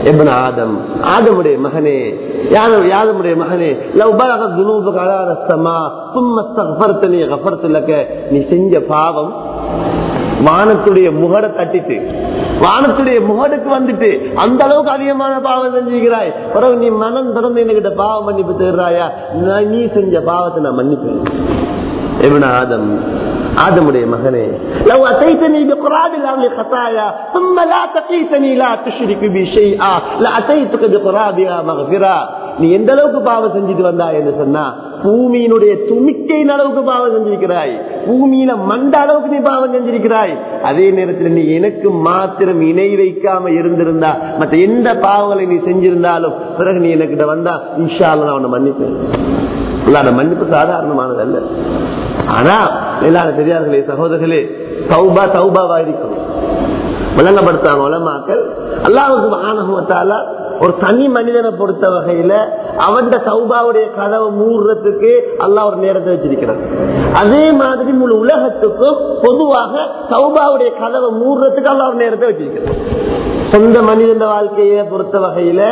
A: இப்னு ஆதம், ஆதமுடைய மகனே, யாதமுடைய மகனே, லவ் பலகத் துனூபக அலார ஸமா ثم استغفرتني غفرت لك. நீ செஞ்ச பாவம் வானத்துடைய முகட தட்டிட்டு, வானத்துடைய முகடுக்கு வந்துட்டு அந்த அளவுக்கு அதிகமான பாவம் செஞ்சிருக்கிறாய். பிறகு நீ மனம் திறந்து என்கிட்ட பாவம் மன்னிப்பு தேடுறாயா? நீ செஞ்ச பாவத்தை நான் மன்னிப்பேன். இப்னு ஆதம், ஆதமுடைய மகனே, லவ் அதைதனி பிகுராபில் அர்லி خطايا ثم لا تقيتني لا تشرك بي شيئا لاتيتك بقرابها مغفرا. நீ எந்த அளவுக்கு பாவம் செஞ்சுட்டு வந்தாய் என்று சொன்னா, பூமியினுடைய துமிக்கையின் அளவுக்கு பாவம் செஞ்சிருக்கிறாய், பூமியில மண்ட அளவுக்கு நீ பாவம் செஞ்சிருக்கிறாய். அதே நேரத்தில் நீ எனக்கு மாத்திரம் இணை வைக்காம இருந்திருந்தா, மற்ற எந்த பாவங்களை நீ செஞ்சிருந்தாலும் பிறகு நீ எனக்கிட்ட வந்தா இன்ஷா அல்லாஹ் நான் உன்னை மன்னிப்பேன். மன்னிப்பு சாதாரணமானது அல்ல. ஆனா எல்லாரும் பெரியார்களே, சகோதரர்களே, தௌபா தௌபாவா இருக்கும் விளங்கப்படுத்தாங்க உலமாக்கள். அல்லாஹ் சுப்ஹானஹு வ தஆலா ஒரு தனி மனிதனை பொறுத்த வகையில அவன் தௌபாவுடைய கதவை மூடுறதுக்கு அல்லாஹ் ஒரு நேரத்தை வச்சிருக்கிறான். அதே மாதிரி முழு உலகத்துக்கும் பொதுவாக தௌபாவுடைய கதவை மூடுறதுக்கு அல்லாஹ் ஒரு நேரத்தை வச்சிருக்கிறான். சொந்த மனிதன் வாழ்க்கையை பொறுத்த வகையில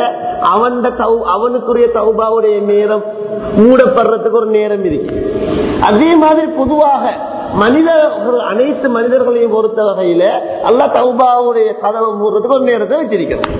A: அவனுக்குரிய தௌபாவுடைய நேரம் மூடப்படுறதுக்கு ஒரு நேரம் இருக்கு. அதே மாதிரி பொதுவாக அனைத்து மனிதர்களையும் பொறுத்த வகையில அல்லாஹ் தௌபாவுடைய கதவை மூடுறதுக்கு ஒரு நேரத்தை வச்சிருக்கிறான்.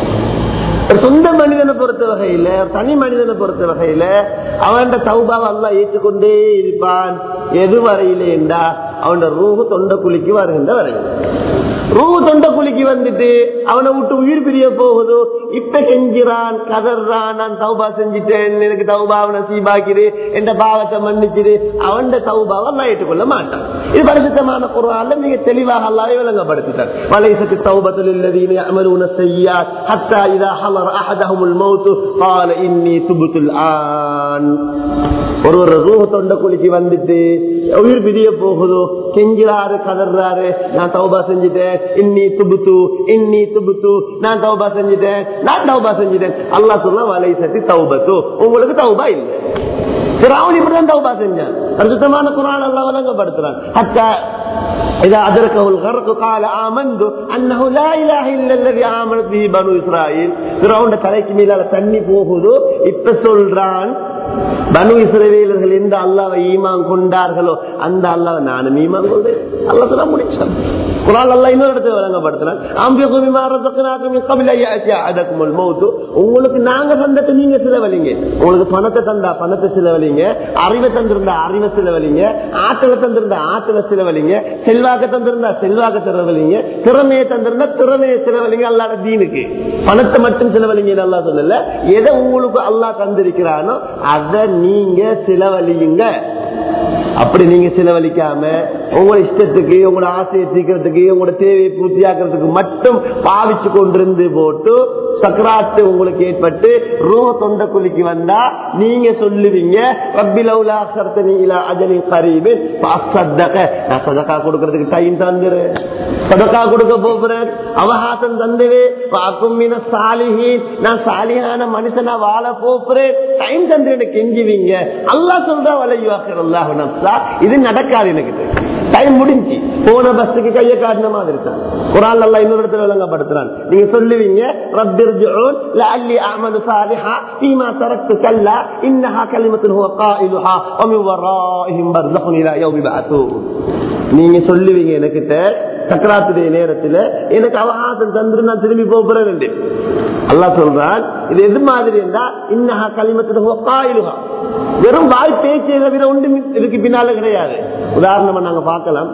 A: சொந்த மனிதனை பொறுத்த வகையில, தனி மனிதனை பொறுத்த வகையில அவன் தௌபாவை அல்லாஹ் ஏற்றுக்கொண்டே இருப்பான். எது வரையில என்றா அவன் ரூஹு தொண்ட குழிக்கு வருகின்ற வரையில். ரூஹு தொண்ட குழிக்கு வந்துட்டு அவனை விட்டு உயிர் பிரிய போகுதோ, இப்ப கெஞ்சிறான், கதறான், நான் தௌபா செஞ்சுட்டேன், எனக்கு தௌபாவை நசீபாக்கிடு, என்ற பாவத்தை மன்னிச்சிடு, அவன் தௌபாவை அல்லாஹ் ஏற்றுக்கொள்ள மாட்டான். இது பரிசுத்தமான குர்ஆன்ல மிக தெளிவாக அல்லாஹ் விளங்கப்படுத்திட்டார். வலைஸத் தௌபத்துல் லல்லதீன யஅமலூன ஸய்யிஆத் ஹத்தா இதா ஹலர அஹதஹுல் மௌத் قال இன்னி துப்துல் ஆன். ஒரு ரூஹு தொண்ட குழிக்கு வந்துட்டு உயிர் பிரிய போகுதோ, கெஞ்சிறாரு, கதறாரு, நான் தௌபா செஞ்சுட்டேன், இன்னி துபுத்து, இன்னி துபுத்து, நான் தௌபா செஞ்சுட்டேன், நான் தௌபா செஞ்சுட்டேன். அல்லாஹ் சொல்ல வலைஸத் தௌபத்து, உங்களுக்கு தௌபா இல்லை. ஃபிரௌன் இப்படிதான் தௌபா செஞ்சான். பரிசுத்தமான குர்ஆன் அல்லாஹ் விளங்கப்படுத்துறான். ஹத்தா இதா அதரகஹுல் கர்க் قال آمنت انه لا اله الا الذي آمنت به بنو اسرائيل. ஃபிரௌன் தலைக்கு மேல தண்ணி போகுதோ, இப்ப சொல்றான், பனு இஸ்ரவேலர்கள் எந்த அல்லாஹ்வை ஈமான் கொண்டார்களோ அந்த அல்லாஹ்வை நானும் ஈமான் கொண்டேன். அல்லாஹ் சொல்ல முடிச்சான். குர்ஆன் அல்லாஹ் இன்னொரு இடத்துல விளங்கப்படுத்துறான். ஆம்பியகு பிமா ரஸக்னாகும் மின் قبل ان ياتي احدكم الموت. உங்களுக்கு நாங்க தந்தத்தை நீங்க செலவழிங்க. உங்களுக்கு பணத்தை தந்தா பணத்தை செலவழிங்க, அறிவை தந்திருந்தா அறிவை செலவழிங்க, ஆற்றலை தந்திருந்தா ஆற்றலை செலவழிங்க, செல்வாக்க தந்திருந்தா செல்வாக்க செலவழிங்க, திறமையை தந்திருந்தா திறமையை செலவழிங்க. அல்லாஹ் தீனுக்கு பணத்தை மட்டும் செலவழிங்க அல்லாஹ் சொல்லல. எதை உங்களுக்கு அல்லாஹ் தந்திருக்கிறானோ அதை நீங்க செலவழியுங்க. அப்படி நீங்க செலவழிக்காம உங்களோட இஷ்டத்துக்கு, உங்களோட ஆசையை தீர்க்கிறதுக்கு, உங்களோட தேவையை பூர்த்தியாக்குறதுக்கு மட்டும் பாவிச்சு கொண்டிருந்து போட்டு சக்ராத்து உங்களுக்கு ஏற்பட்டு ரூஹ் தொண்ட குழிக்கு வந்தா நீங்க சொல்லுவீங்க, ரப்பி லௌலா அக்ஹர்தனி இலா அஜலின் கரீபின் ஃபஅஸ்ஸதக. நான் சதகா கொடுக்கிறதுக்கு டைம் தந்துறேன், சதகா கொடுக்க போறேன், அவகாசம் தந்துவே, வஅகும் மினஸ் சாலிஹீன், நான் சாலிஹான மனுஷனா வாழ போறேன், டைம் தந்து எனக்கு கெஞ்சுவீங்க. அல்லாஹ் சொல்றா வலையுஅக்ஹிருல்லாஹு நஃப்ஸா, இது நடக்காது. எனக்கு டைம் முடிஞ்சு போன பஸ்ஸுக்கு கையை காட்டின மாதிரி இருக்கான். குர்ஆன் அல்லாஹ் இன்னொரு இடத்துல விளங்கப்படுத்துறான். நீங்க சொல்லுவீங்க, ரப்பிர்ஜிஊன் லஅல்லி அஅமலு ஸாலிஹா ஃபீமா தரக்து கல்லா இன்னஹா கலிமத்துன் ஹுவ காயிலுஹா வ மின் வராஇஹிம் பர்ஸഖுன் இலா யௌமி பஅத்தூன். நீங்க சொல்லுவீங்க, எனக்கிட்ட சக்ராத்துடைய நேரத்துல எனக்கு அவகாசம் தந்து நான் திரும்பி போறேன். அல்லாஹ் சொல்றான், இது எது மாதிரி என்றா இன்னஹா கலிமத்துன் ஹுவ காயிலுஹா, வெறும் வாய் பேச்சு தவிர ஒன்றும் இதுக்கு பின்னால கிடையாது. உதாரணமா நாங்க பார்க்கலாம்,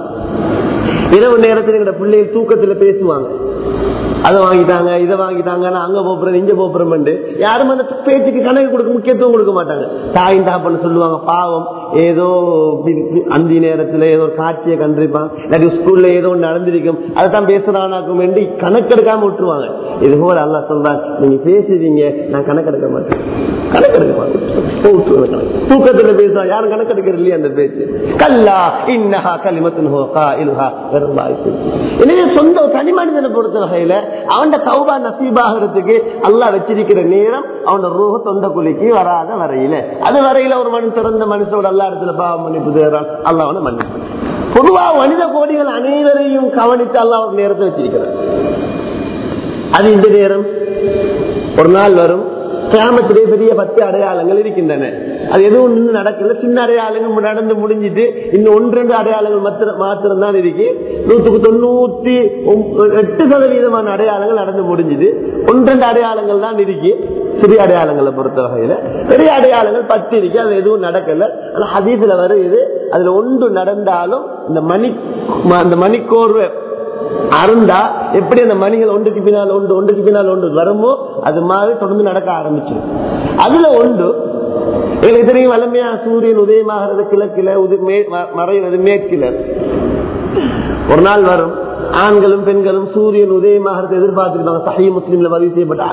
A: இரவு நேரத்தில் எங்க பிள்ளைகள் தூக்கத்துல பேசுவாங்க, அதை வாங்கிட்டாங்க இதை வாங்கிட்டாங்க, நான் அங்க போறேன் இங்க போறேன், யாரும் அந்த பேச்சுக்கு கணக்கு கொடுக்க முக்கியத்துவம் கொடுக்க மாட்டாங்க. தாயின் தாப்பன்னு சொல்லுவாங்க, பாவம் ஏதோ அந்த நேரத்துல ஏதோ ஒரு காட்சியை கண்டிருப்பான், இல்லாட்டி ஸ்கூல்ல ஏதோ ஒன்று நடந்திருக்கும், அதைத்தான் பேசுறானாக்கும் வேண்டி கணக்கெடுக்காம விட்டுருவாங்க. இது போல அல்லாஹ் சொல்றான், நீங்க பேசுவீங்க, நான் கணக்கெடுக்க மாட்டேன், கணக்கெடுக்க மாட்டேன். தூக்கத்துல பேசுவா, யாரும் கணக்கெடுக்கிறது இல்லையா அந்த பேச்சு. கல்லா இன்னஹா கலிமத்துன் ஹுவ காயிலுஹா. எனவே சொந்த தனி மனிதனை பொறுத்த வகையில அவன் தௌபா நசீபாகிறதுக்கு அல்லாஹ் வச்சிருக்கிற நேரம் அவனோட ரூஹ் தொண்ட குழிக்கு வராத வரையில, அது வரையில ஒரு மனிதன் திறந்த மனுஷோட அல்லா இடத்துல பாவ மன்னிப்பு தேடுறான், அல்லாஹ் அவனை மன்னிப்பு. பொதுவா மனித கோடிகள் அனைவரையும் கவனித்து அல்லாஹ் ஒரு நேரத்தை வச்சிருக்கிறான். அது இந்த நேரம் ஒரு நாள் வரும், கியாமத்திலே பெரிய 10 அடையாளங்கள் இருக்கின்றன. அது எதுவும் இன்னும் நடக்கல, சின்ன அடையாளங்கள் நடந்து முடிஞ்சிட்டு இன்னும் 1-2 அடையாளங்கள் மாத்திரம் தான் இருக்கு. 98% அடையாளங்கள் நடந்து முடிஞ்சுது. 1-2 அடையாளங்கள் தான் இருக்கு சிறிய அடையாளங்களை பொறுத்த வகையில. பெரிய அடையாளங்கள் 10 இருக்கு, அது எதுவும் நடக்கல. ஆனா ஹதீஸ்ல வருது, அதுல ஒன்று நடந்தாலும் இந்த மணிக்கோர்வை அருந்தா எப்படி அந்த மணிகள் ஒன்றுக்கு பின்னால் ஒன்று வருமோ அது மாதிரி தொடர்ந்து நடக்க ஆரம்பிச்சிடும். அதுல ஒன்று எங்களுக்கு தெரியும், வலிமையா சூரியன் உதயமாகிறது கிழக்கில, மறைகிறது மேற்கில. ஒரு நாள் வரும், ஆண்களும் பெண்களும் சூரியன் உதயமாகிறது எதிர்பார்த்திருப்பாங்க. சஹீஹ் முஸ்லிம்ல பதிவு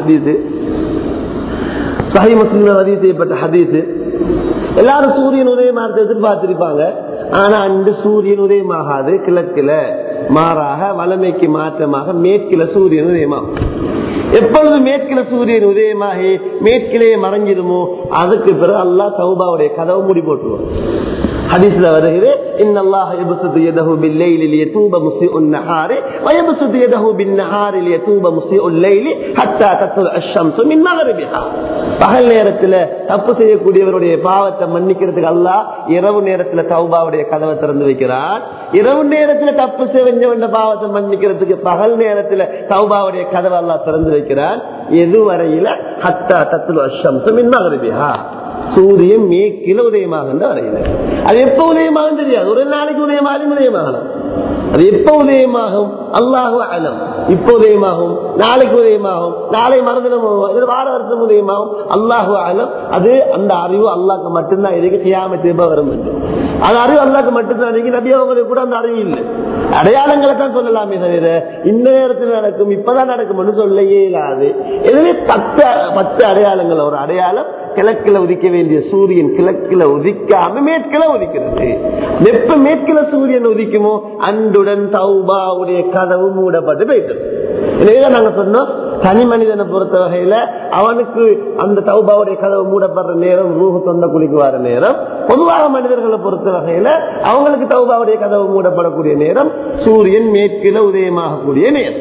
A: செய்யப்பட்ட ஹதீஸ், எல்லாரும் சூரியன் உதயமாகிறது எதிர்பார்த்திருப்பாங்க. ஆனா அந்த சூரியன் உதயமாகாது கிழக்கில, மாறாக வலமைக்கு மாற்றமாக மேற்கில சூரியன் உதயமாகும். எப்பொழுது மேற்கில சூரியன் உதயமாகி மேற்கிலே மறைஞ்சிடுமோ அதுக்கு பிறகு அல்லாஹ் தௌபாவுடைய கதவை மூடி போட்டுருவோம். ஹதீஸ்ல வருகிறது, இன்னல்லாஹ யப்சுது யதஹு பில்-லைலி லியதூப முஸீஉன் நஹாரி வ யப்சுது யதஹு பின்-நஹாரி லியதூப முஸீஉல் லைலி ஹத்தா தத்லு அஷ்-ஷம்ஸு மின் மக்ரிபிஹா. பகல் நேரத்துல தப்பு செய்யக்கூடியவருடைய பாவத்தை மன்னிக்கிறதுக்கு அல்லாஹ் இரவு நேரத்துல தௌபாவுடைய கதவை திறந்து வைக்கிறான். இரவு நேரத்துல தப்பு செஞ்சவன் பாவத்தை மன்னிக்கிறதுக்கு பகல் நேரத்துல தௌபாவுடைய கதவை அல்லாஹ் திறந்து வைக்கிறான். எதுவரையில ஹத்தா தத்லு அஷ்-ஷம்ஸு மின் மக்ரிபிஹா, சூரியன் மேற்கில உதயமாகின்ற வரையில. அது எப்ப உதயமாகும் தெரியாது, ஒரு நாளைக்கு உதயமாகலாம். அது எப்ப உதயமாகும் அல்லாஹு அலம். இப்ப உதயமாகும், நாளைக்கு உதயமாகும், நாளை மறுதினம் வார வருஷம் உதயமாகும், அல்லாஹு அலம். அது அந்த அறிவு அல்லாஹ்க்கு மட்டும்தான் இருக்கு. கியாமத் எப்ப வரும் என்று அது அறிவு அல்லாஹ்க்கு மட்டும்தான் இருக்கு. நபி அவங்களுக்கு கூட அந்த அறிவு இல்லை. அடையாளங்களை தான் சொல்லலாமே தவிர இந்த நேரத்தில் நடக்கும் இப்பதான் நடக்கும் சொல்ல இயலாது. எனவே 10 அடையாளங்கள். ஒரு அடையாளம், கிழக்கில உதிக்க வேண்டிய சூரியன் கிழக்கில உதிக்காம மேற்கில உதிக்கிறது. எப்ப மேற்கில சூரியன் உதிக்குமோ அன்றுடன் தௌபாவுடைய கதவு மூடப்பட்டு போயிட்டு. எனவேதான் நாங்க சொன்னோம், தனி மனிதனை பொறுத்த வகையில அவனுக்கு அந்த தௌபாவுடைய கதவு மூடப்படுற நேரம் ரூஹு தொண்ட குளிக்கு வர நேரம். பொதுவாக மனிதர்களை பொறுத்த வகையில அவங்களுக்கு தௌபாவுடைய கதவு மூடப்படக்கூடிய நேரம் சூரியன் மேற்கில உதயமாகக்கூடிய நேரம்.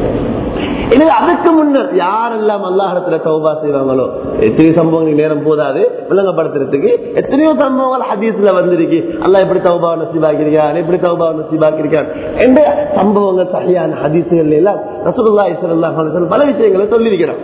A: எனவே அதுக்கு முன்னர் யாரெல்லாம் அல்லாஹ்விடத்துல தௌபா செய்வாங்களோ, எத்தனை சம்பவங்கள் நேரம் போதாது விளங்கப்படுத்துறதுக்கு. எத்தனையோ சம்பவங்கள் ஹதீஸ்ல வந்திருக்கு. அல்லாஹ் எப்படி தௌபா நசீபாக்கிருக்கான், எப்படி தௌபா நசீபாக்கிருக்கான் என்ற சம்பவங்கள் சஹீஹான ஹதீஸ்கள் எல்லாம் ரசூலுல்லாஹி ஸல்லல்லாஹு அலைஹி வஸல்லம் பல விஷயங்களை சொல்லியிருக்கிறார்.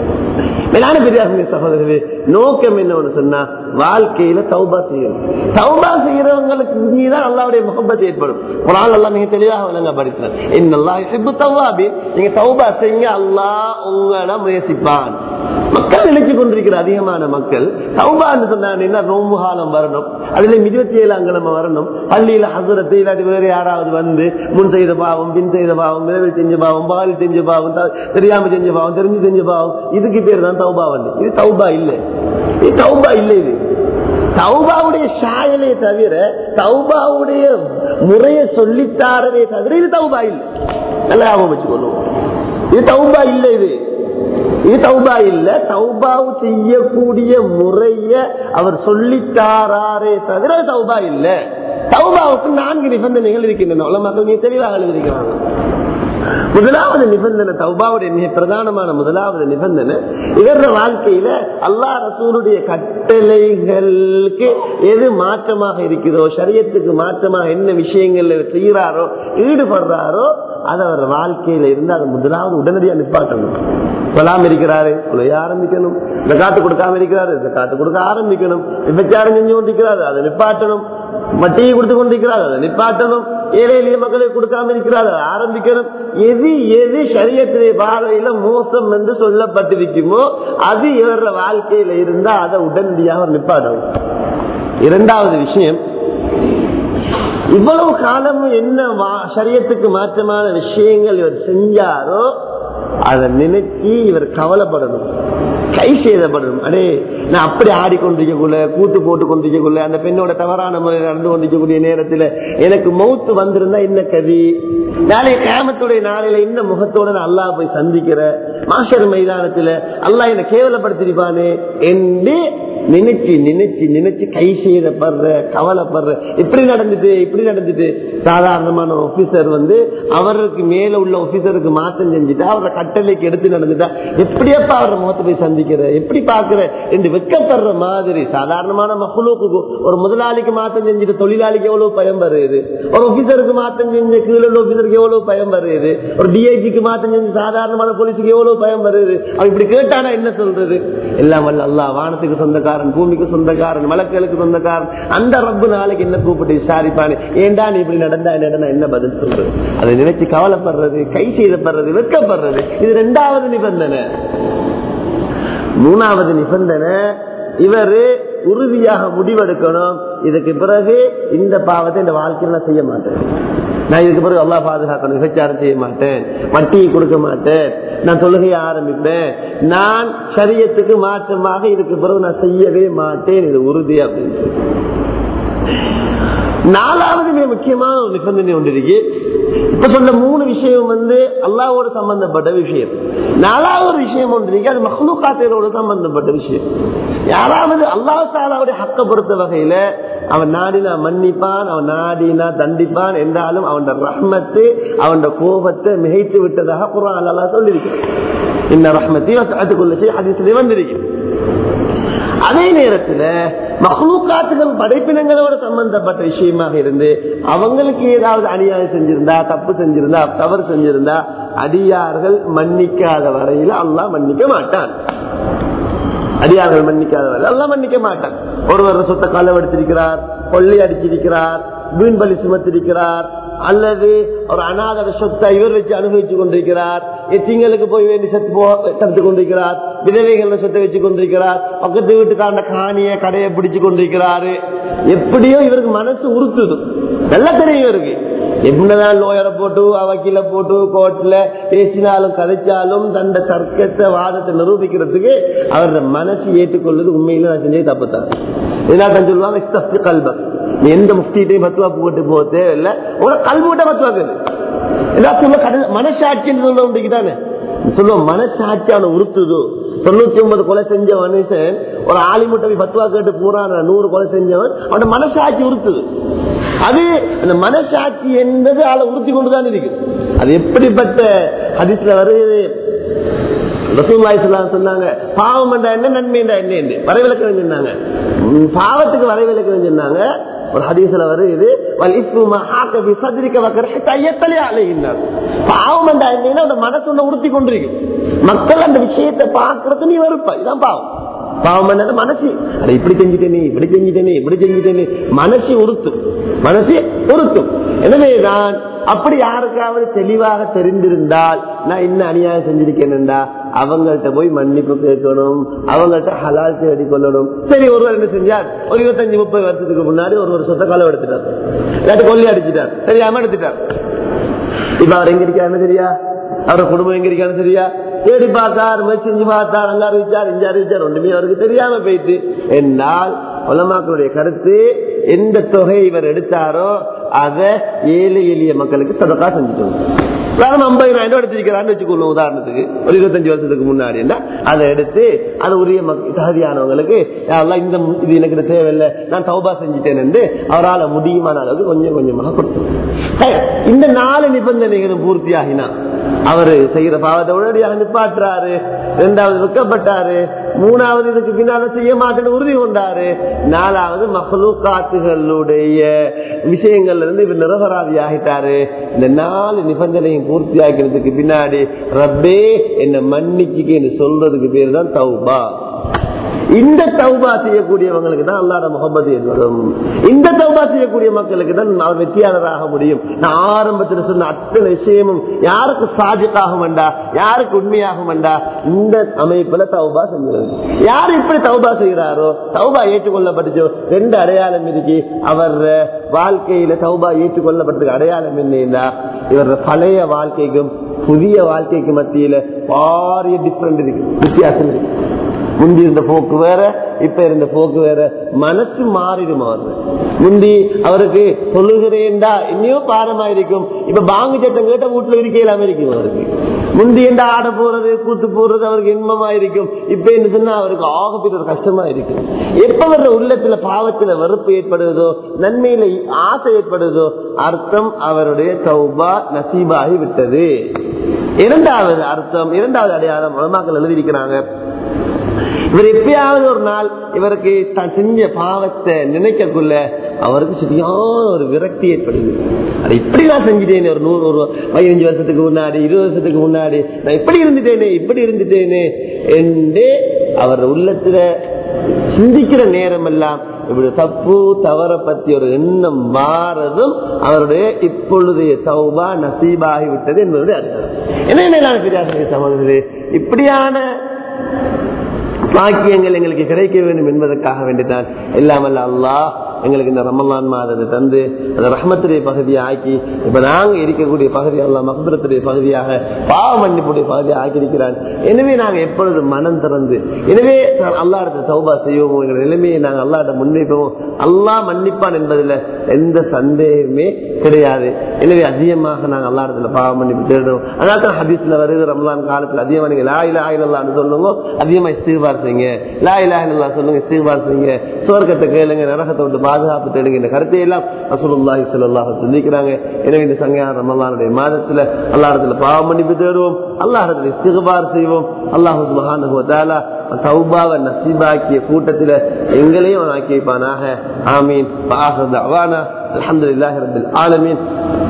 A: மேலான பெரியார்களே சகோதரர்களே, நோக்கம் என்னன்னு சொன்னா வாழ்க்கையில தௌபா செய்யணும். தௌபா செய்யறவங்களுக்கு மீதான் அல்லாஹ்வுடைய முஹப்பத் ஏற்படும். குர்ஆன் அல்லாஹ் மிக தெளிவாக விளங்கப்படுத்தினார், இன்னல்லாஹ் யுஹிப்பு தவ்வாபீன். நீங்க தௌபா செய்யுங்க, அல்லாஹ் உங்களை முயற்சிப்பான். மக்கள் நினைச்சு கொண்டிருக்கிற அதிகமான மக்கள் தௌபான்னு சொன்னா நோம்பு காலம் வரணும், அதுல 27ஆம் கிழமை வரணும், பள்ளியில ஹஸரத்து இல்லாட்டி வேற யாராவது வந்து முன் செய்த பாவம், பின் செய்த பாவம், விரைவில் செஞ்ச பாவம், பாலில் செஞ்ச பாவம், தெரியாம செஞ்ச பாவம், தெரிஞ்சு செஞ்ச பாவம், இதுக்கு பேர் தான் தௌபா. இது தௌபா இல்லை, இது தௌபா இல்லை. இது தௌபாவுடைய சாயலே தவிர தௌபாவுடைய முறையை சொல்லித்தாரவே தவிர இது தௌபா இல்லை. நல்லா ஞாபகம் வச்சுக்கணும், இது தௌபா இல்லை. இது தௌபா இல்ல. தௌபாவு செய்யக்கூடிய முறைய அவர் சொல்லித்தாரே தவிர தௌபா இல்ல. தௌபாவுக்கு 4 நிபந்தனைகள் இருக்கின்றன. உலமாக்கள் தெளிவாக எழுதியிருக்கிறாங்க. முதலாவது நிபந்தனை, தௌபாவுடைய மிக பிரதானமான முதலாவது நிபந்தனை, இவர வாழ்க்கையில அல்லாஹ் ரசூலுடைய கட்டளைகளுக்கு எது மாற்றமாக இருக்கிறதோ, ஷரியத்துக்கு மாற்றமாக என்ன விஷயங்கள்ல செய்யறாரோ, ஈடுபடுறாரோ, அது அவர் வாழ்க்கையில இருந்து அதை முதலாவது உடனடியாக நிப்பாட்டணும். சொல்லாம இருக்கிறாரு, சொல்ல ஆரம்பிக்கணும். காத்து கொடுக்காம இருக்கிறாரு, காத்து கொடுக்க ஆரம்பிக்கணும். விபச்சாரம் செஞ்சு கொண்டிருக்கிறாரு, அதை நிப்பாட்டணும். மட்டியை கொடுத்து கொண்டிருக்கிறார், அதை நிப்பாட்டணும். ஏழை எளிய மக்களுக்கு கொடுக்காம இருக்கிறார், அதை ஆரம்பிக்கணும். எது ஷரியத்திலே பார்வையில மோசம் என்று சொல்லப்பட்டிருக்குமோ அது இவர வாழ்க்கையில இருந்தா அதை உடனடியாக நிப்பாட்டணும். இரண்டாவது விஷயம், இவ்வளவு காலமும் என்ன ஷரியத்துக்கு மாற்றமான விஷயங்கள் இவர் செஞ்சாரோ அதை நினைச்சு இவர் கவலைப்படணும், கை சேதப்படணும். அடே, நான் அப்படி ஆடிக்கொண்டிருக்கக்குள்ள, கூட்டு போட்டு கொண்டிருக்கக்குள்ள, அந்த பெண்ணோட தவறான முறையில் நடந்து கொண்டிருக்கக்கூடிய நேரத்தில் எனக்கு மௌத்து வந்திருந்தா என்ன கதி, நாளைய கியாமத்துடைய நாளையில இந்த முகத்தோட நான் அல்லாஹ் போய் சந்திக்கிற மாஷர் மைதானத்துல அல்லாஹ் என்ன கேவலப்படுத்திருப்பானே என்று நினைச்சு நினைச்சு நினைச்சு கை செய்யப்படுற கவலைப்படுற இப்படி நடந்துட்டு சாதாரணமான ஆபீசர் அவருக்கு மேல உள்ள ஆபீசருக்கு மாற்றம் செஞ்சுட்டா அவரை கட்டளைக்கு எடுத்து நடந்துட்டா எப்படியப்பா அவரை முகத்தை போய் சந்திக்கிற எப்படி பாக்குற என்று வெக்கப்படுற மாதிரி சாதாரணமான மகளுக்கு ஒரு முதலாளிக்கு மாற்றம் செஞ்சுட்டு தொழிலாளிக்கு எவ்வளவு பயம் வருது, ஒரு ஆபீசருக்கு மாற்றம் செஞ்ச கீழே உள்ள ஆபீசருக்கு எவ்வளவு பயம் வருது, ஒரு டிஐஜிக்கு மாற்றம் செஞ்சு சாதாரணமான போலீஸுக்கு எவ்வளவு பயம் வருது. அவ இப்படி கேட்டானா என்ன சொல்றது? எல்லாம் வல்ல அல்லாஹ் வானத்துக்கு சொந்தக்காரன், பூமிக்கு சொந்தக்காரன், மலக்குகளுக்கு சொந்தக்காரன். அந்த ரப்பு நாளைக்கு என்ன கூப்பிட்டு விசாரிப்பானு, ஏண்டா நீ இப்படி நடந்தா என்ன பதில் சொல்றது? அதை நினைச்சு கவலைப்படுறது, கை செய்தப்படுறது, வெட்கப்படுறது. இது 2வது நிபந்தனை. 3வது நிபந்தனை, இவரு உறுதியாக முடிவெடுக்கணும், இதுக்கு பிறகு இந்த பாவத்தை இந்த வாழ்க்கையில நான் செய்ய மாட்டேன், நான் இதுக்கு பிறகு அல்லாஹ் பாதுகாக்கணும், விபச்சாரம் செய்ய மாட்டேன், வட்டியை கொடுக்க மாட்டேன், நான் தொழுகையை ஆரம்பிப்பேன், நான் ஷரியத்துக்கு மாற்றமாக இதுக்கு பிறகு நான் செய்யவே மாட்டேன், இது உறுதி அப்படின்னு. 4வது மிக முக்கியமான ஒரு நிபந்தனை ஒன்று இருக்கு. இப்ப சொன்ன 3 விஷயம் அல்லாஹ்வோடு சம்பந்தப்பட்ட விஷயம். 4வது விஷயம் ஒன்று இருக்கு, அது மக்லூக்காத்தோடு சம்பந்தப்பட்ட விஷயம். யாராவது அல்லாஹ் தஆலாவுடைய ஹக்க பொறுத்த வகையில அவன் நாடினா மன்னிப்பான், அவன் நாடினா தண்டிப்பான் என்றாலும் அவன் ரஹ்மத்து அவன் கோபத்தை மிகைத்து விட்டதாக குர்ஆன்ல அல்லாஹ் சொல்லியிருக்கிறான். இன்ன ரஹ்மத்தி வஸஅத் குல்ல ஷை ஹதீஸ்ல வந்திருக்கு. அதே நேரத்தில் மக்லூக்காத்துகள் படைப்பினங்களோட சம்பந்தப்பட்ட விஷயமாக இருந்து அவங்களுக்கு ஏதாவது அநியாயம் செஞ்சிருந்தா, தப்பு செஞ்சிருந்தா, தவறு செஞ்சிருந்தா அடியார்கள் மன்னிக்காத வரையில அல்லாஹ் மன்னிக்க மாட்டான். அடியார்கள் மன்னிக்காத வரையில் அல்லாஹ் மன்னிக்க மாட்டான். ஒருவர் சொத்தை களவெடுத்திருக்கிறார், கொள்ளை அடிச்சிருக்கிறார், வீண்பலி சுமத்திருக்கிறார், அல்லது ஒரு அநாத சொத்தை இவர் வச்சு அனுபவிச்சு கொண்டிருக்கிறார், எத்திங்களுக்கு போய் வேண்டி தடுத்து கொண்டிருக்கிறார், விதவைகள் சொத்தை வச்சு கொண்டிருக்கிறார், பக்கத்து வீட்டுக்கான காணிய கடையை பிடிச்சு கொண்டிருக்கிறாரு. எப்படியோ இவருக்கு மனசு உறுத்துது, நல்லா தெரியும் இவருக்கு. எப்படிதான் லோயரை போட்டு வக்கீல போட்டு கோர்ட்ல பேசினாலும் கதைச்சாலும் தந்த தர்க்கத்தை வாதத்தை நிரூபிக்கிறதுக்கு அவரோட மனசு ஏற்றுக்கொள்வது உண்மையில நான் செஞ்சே தப்புத்தான். இதெல்லாம் சொல்லுவாங்க, எந்த முஃப்திட்டையும் பத்துவா போட்டு போக தேவையில்லை, உங்களை கல்விட்ட பத்துவாக்கு மனசாட்சி தானே சொல்லுவோம். மனசாட்சி அவனை உறுத்துது. 99 கொலை செஞ்ச மனுஷன் ஒரு ஆலிமுட்டை பத்துவா கேட்டு பூரான 100 கொலை செஞ்சவன் அவனோட மனசாட்சி உறுத்துது. அது அந்த மனசாட்சி என்பது ஆளை உறுத்தி கொண்டுதான் இருக்கு. அது எப்படிப்பட்ட ஹதீஸ்ல வருது, ரசூலுல்லாஹி ஸல்லல்லாஹு அலைஹி வஸல்லம் சொன்னாங்க, பாவம் என்றா என்ன, நன்மை என்றா என்ன என்று வரைவிலக்கணம் சொன்னாங்க. பாவத்துக்கு வரைவிலக்கணம் சொன்னாங்க. ஒரு ஹதீஸ்ல வருது, வல் இஸ்மு மா ஹாக பி ஸத்ரிக வ கரஹத யத்தலி அலைஹின்னார். பாவம் என்றா என்னன்னா அந்த மனசுல உறுத்தி கொண்டிருக்கு. மக்கள் அந்த விஷயத்தை பார்க்கறது நீ வெறுப்பா, இதான் பாவம். பாவம் என்ன மனசு, அட இப்படி செஞ்சுட்டேனே, இப்படி செஞ்சுட்டேனே, இப்படி செஞ்சுட்டேனே, மனசு உறுத்தும், மனசு உறுத்தும். எனவேதான் அப்படி யாருக்காவது தெளிவாக தெரிந்திருந்தால் நான் இன்னும் அநியாயம் செஞ்சிருக்கேன்டா அவங்கள்ட்ட போய் மன்னிப்பு கேட்கணும், அவங்கள்ட்ட ஹலால் தேடி கொள்ளணும். சரி, ஒருவர் என்ன செஞ்சார், ஒரு 25-30 வருஷத்துக்கு முன்னாடி ஒரு சொத்தை களவு எடுத்துட்டார், இல்லாட்டி கொள்ளை அடிச்சுட்டார், தெரியாம எடுத்துட்டார். இப்ப அவர் எங்க இருக்காருன்னு தெரியா, அவரோட குடும்பம் எங்க இருக்கான்னு தெரியா, தேடி பார்த்தார், முயற்சி செஞ்சு பார்த்தார், அங்க அறிவிச்சார், இங்க அறிவிச்சார், ஒன்றுமே அவருக்கு தெரியாம போயிட்டு. என்னால் உலமாக்களுடைய கருத்து, எந்த தொகை இவர் எடுத்தாரோ அதை ஏழை எளிய மக்களுக்கு சதகா செஞ்சுட்டோம். 50,000 எடுத்திருக்கிறான்னு வச்சுக்கொள்ளும். உதாரணத்துக்கு ஒரு 25 வருஷத்துக்கு முன்னாடி அதை எடுத்து அதை உரிய தகுதியானவங்களுக்கு இந்த இது எனக்கு தேவையில்லை, நான் தௌபா செஞ்சுட்டேன் என்று அவரால் முடியுமான அளவுக்கு கொஞ்சம் கொஞ்சமாக கொடுத்தோம். இந்த 4 நிபந்தனைகளும் பூர்த்தியாகினா அவரு செய்யற பாவத்தை உடனடியாக நிப்பாட்டுறாரு. 2வது வெக்கப்பட்டாரு, 3வது இதுக்கு பின்னால செய்ய மாட்டேன்னு உறுதி கொண்டாரு, 4வது மக்லூக்காத்துகளுடைய விஷயங்கள்ல இருந்து இவர் நிரபராதி ஆகிட்டாரு. இந்த 4 நிபந்தனையும் பூர்த்தி ஆக்கிறதுக்கு பின்னாடி ரப்பே என்ன மன்னிச்சுக்கு சொல்றதுக்கு பேர் தான் தௌபா. இந்த தௌபா செய்யக்கூடியவங்களுக்கு தான் அல்லாஹ்வுடைய முஹப்பத் ஏற்படும். இந்த தௌபா செய்யக்கூடிய மக்களுக்கு தான் அவர் வெற்றியாளராக முடியும். நான் ஆரம்பத்தில் சொன்ன அத்தனை விஷயமும் யாருக்கு சாதிக்காகும் வேண்டா, யாருக்கு உண்மையாகும் வேண்டா, இந்த அமைப்புல தௌபா செஞ்சுறது. யார் இப்படி தௌபா செய்கிறாரோ, தௌபா ஏற்றுக்கொள்ளப்பட்டுச்சோ, 2 அடையாளம் இருக்கு. அவர் வாழ்க்கையில தௌபா ஏற்றுக்கொள்ளப்பட்டதுக்கு அடையாளம் என்னன்னா, இவர் பழைய வாழ்க்கைக்கும் புதிய வாழ்க்கைக்கு மத்தியில பாரிய டிஃபரெண்ட் இருக்கு, வித்தியாசம் இருக்கு. முந்தி இருந்த போக்கு வேற, இப்ப இருந்த போக்கு வேற, மனசு மாறிடும். முந்தி அவருக்கு சொல்லுகிறேன்டா இன்னும் பாரமா இருக்கும், இப்ப பாங்கு சட்டம் கேட்ட வீட்டுல இருக்கையிலாம இருக்கும் அவருக்கு. முந்தி எந்த ஆட போறது கூத்து போறது அவருக்கு இன்பமா இருக்கும். இப்ப என்ன சொன்னா அவருக்கு ஆகப்பட்ட ஒரு கஷ்டமா இருக்கு. எப்ப வர்ற உள்ளத்துல பாவத்துல வெறுப்பு ஏற்படுவதோ நன்மையில ஆசை ஏற்படுவதோ அர்த்தம் அவருடைய தௌபா நசீபாகி விட்டது. இரண்டாவது அர்த்தம், இரண்டாவது அடையாளம் உலமாக்கள் எழுதியிருக்கிறாங்க. இவர் எப்பயாவது ஒரு நாள் இவருக்கு தான் செஞ்ச பாவத்தை நினைக்கக்குள்ள அவருக்கு சரியான ஒரு விரக்தி ஏற்படுது. அது இப்படி நான் செஞ்சுட்டேனே, ஒரு 15 வருஷத்துக்கு முன்னாடி 20 வருஷத்துக்கு முன்னாடி நான் இப்படி இருந்துட்டேனே என்று அவர் உள்ளத்துல சிந்திக்கிற நேரம் எல்லாம் இப்படி தப்பு தவற பத்தி ஒரு எண்ணம் மாறதும் அவருடைய இப்பொழுதைய தௌபா நசீபாகி விட்டது என்பதுடைய அர்த்தம். என்ன பெரிய சமூகத்திலே இப்படியான பாக்கியங்கள் எங்களுக்கு கிடைக்க வேண்டும் என்பதற்காக வேண்டிதான் இல்லாமல் அல்லாஹ் எங்களுக்கு இந்த ரமலான் மாதத்தை தந்து அந்த ரஹ்மத்துடைய பகுதியை ஆக்கி இப்ப நாங்க இருக்கக்கூடிய பகுதி அல்லாஹ் மக்பிரத்துடைய பகுதியாக பாவ மன்னிப்புடைய பகுதியை ஆக்கியிருக்கிறான். எனவே நாங்க எப்பொழுது மனம் திறந்து எனவே அல்லாஹ்விடத்தில் தௌபா செய்வோம், எங்கள் நிலைமையை நாங்கள் அல்லாஹ்விட முன்வைப்போம். அல்லாஹ் மன்னிப்பான் என்பதில் எந்த சந்தேகமே கிடையாது. எனவே அதிகமாக நாங்கள் அல்லாஹ்விடத்தில் பாவ மன்னிப்பு தேடுவோம். அதனால தான் ஹதீஸ்ல வருது ரமலான் காலத்தில் அதிகமாக நீங்க லா இலாஹா இல்லல்லாஹ்னு சொல்லுங்க, அதிகமா இஸ்திக்பார் செய்யுங்க. லா இலாஹா இல்லல்லாஹ் சொல்லுங்க, இஸ்திக்பார் செய்யுங்க, சுவர்க்கத்தை கேளுங்க, நரகத்தை விட்டு பாதுகாப்பு தேடுங்க. இந்த கருத்தை எல்லாம் ரசூலுல்லாஹி ஸல்லல்லாஹு அலைஹி வஸல்லம் சொல்லிக்கிறாங்க. எனவே இந்த சங்கையான ரமலானுடைய மாதத்துல அல்லாஹ்விடத்துல பாவ மன்னிப்பு தேடுவோம், அல்லாஹ்விடத்துல இஸ்திக்பார் செய்வோம். அல்லாஹ் சுப்ஹானஹு வ தஆலா தௌபாவை நசீபாக்கிய கூட்டத்தில் எங்களையும் ஆக்கி வைப்பானாக. ஆமீன். வஆஹிரு தஅவானா அல்ஹம்துலில்லாஹி ரப்பில் ஆலமீன்.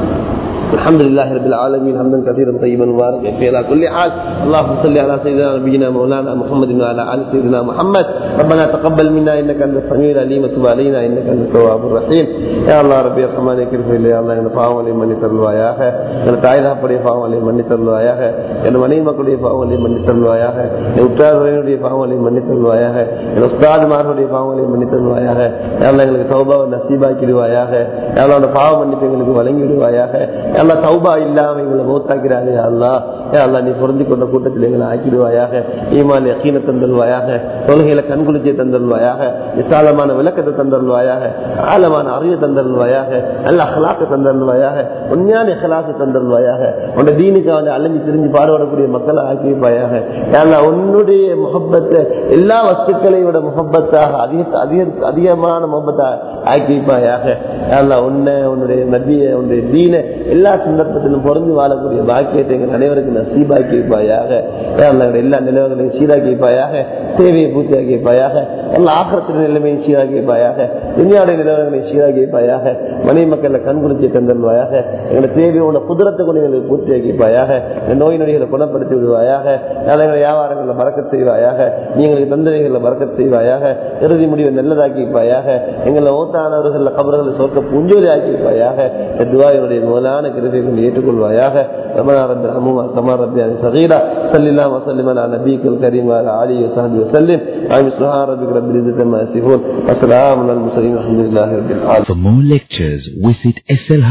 A: الحمد لله رب العالمين حمدا كثيرا طيبا مباركا فيه على كل حال. اللهم صل على سيدنا نبينا مولانا محمد وعلى ال سيدنا محمد. ربنا تقبل منا انك انت السميع العليم وتب علينا انك انت التواب الرحيم. يا الله ربي رحمانك كريم يا الله என் பாவங்களை மன்னித்தருள்வாயாக, என் தாய் தகப்பனுடைய பாவங்களை மன்னித்தருள்வாயாக, என் மனைவி மக்களுடைய பாவங்களை மன்னித்தருள்வாயாக, என் உற்றார்களுடைய பாவங்களை மன்னித்தருள்வாயாக, என் உஸ்தாதுமார்களுடைய பாவங்களை மன்னித்தருள்வாயாக. யா அல்லாஹ் எங்களுக்கு தௌபாவை நசீபாக்கிடுவாயாக. யா அல்லாஹ் அந்த பாவ மன்னிப்பை எங்களுக்கு வழங்கி விடுவாயாக. அல்லா தௌபா இல்லாம எங்களை மௌத்தாக்கிறாரே அல்லா, அல்லா நீ பொருந்தி கொண்ட கூட்டத்தில் எங்களை ஆக்கிடுவாயாக. ஈமான் யகீனை தந்தருள்வாயாக, தொழுகையில கண்குளிர்ச்சியை தந்தருள்வாயாக, விசாலமான விளக்கத்தை தந்தருள்வாயாக, ஆழமான அறிவை தந்தருள்வாயாக, நல்ல அஹ்லாக்கை தந்தருள்வாயாக, உண்மையான இஹ்லாஸை தந்தருள்வாயாக. உன்னுடைய தீனுக்கு வந்து அலைஞ்சு திரிஞ்சு பாடுபடக்கூடிய மக்களை ஆக்கி வைப்பாயாக. அல்லா உன்னுடைய முஹப்பத்தை எல்லா வஸ்துக்களை விட முஹப்பத்தாக அதிகமான முஹப்பத்தாக ஆக்கி வைப்பாயாக. அல்லா உன்னை, உன்னுடைய நபியை, உன்னுடைய தீனை எல்லா சந்தர்ப்பத்திலும் பொருந்தி வாழக்கூடிய பாக்கியத்தை எங்கள் அனைவருக்கு நசீபாக்கி வைப்பாயாக. எல்லா நிலவர்களையும் சீராக்கி வைப்பாயாக, சேவையை பூர்த்தியாக்கி வைப்பாயாக, எல்லா ஆக்கிரத்தின் நிலைமையும் சீராக்கி வைப்பாயாக, துன்யாவுடைய நிலவரங்களையும் சீராக்கி வைப்பாயாக, மனைவி மக்கள் கண்குளிர்ச்சியை தந்தருள்வாயாக, எங்களை தேவையோட குதிரத்தை கொண்டு எங்களுக்கு பூர்த்தியாக்கி வைப்பாயாக, நோய் நொடிகளை குணப்படுத்தி விடுவாயாக, எங்களை வியாபாரங்களில் பறக்கச் செய்வாயாக, நீங்களுக்கு தந்தனைகளில் பறக்கச் செய்வாயாக, இறுதி முடிவை நல்லதாக்கி வைப்பாயாக, எங்களை ஓத்தானவர்கள் கபர்களை சொர்க்க பூஞ்சோதி ஆக்கி வைப்பாயாக. துஆவுடைய مولانا كريم ஏற்றுக்கொள்வாயாக. ربنا رب العالمين كما ربنا صغيرا صلى الله وسلم على نبيك الكريم وعلى اله وصحبه وسلم. سبحان ربك رب العزة عما يصفون وسلام على المرسلين والحمد لله رب العالمين.
B: For more lectures visit SL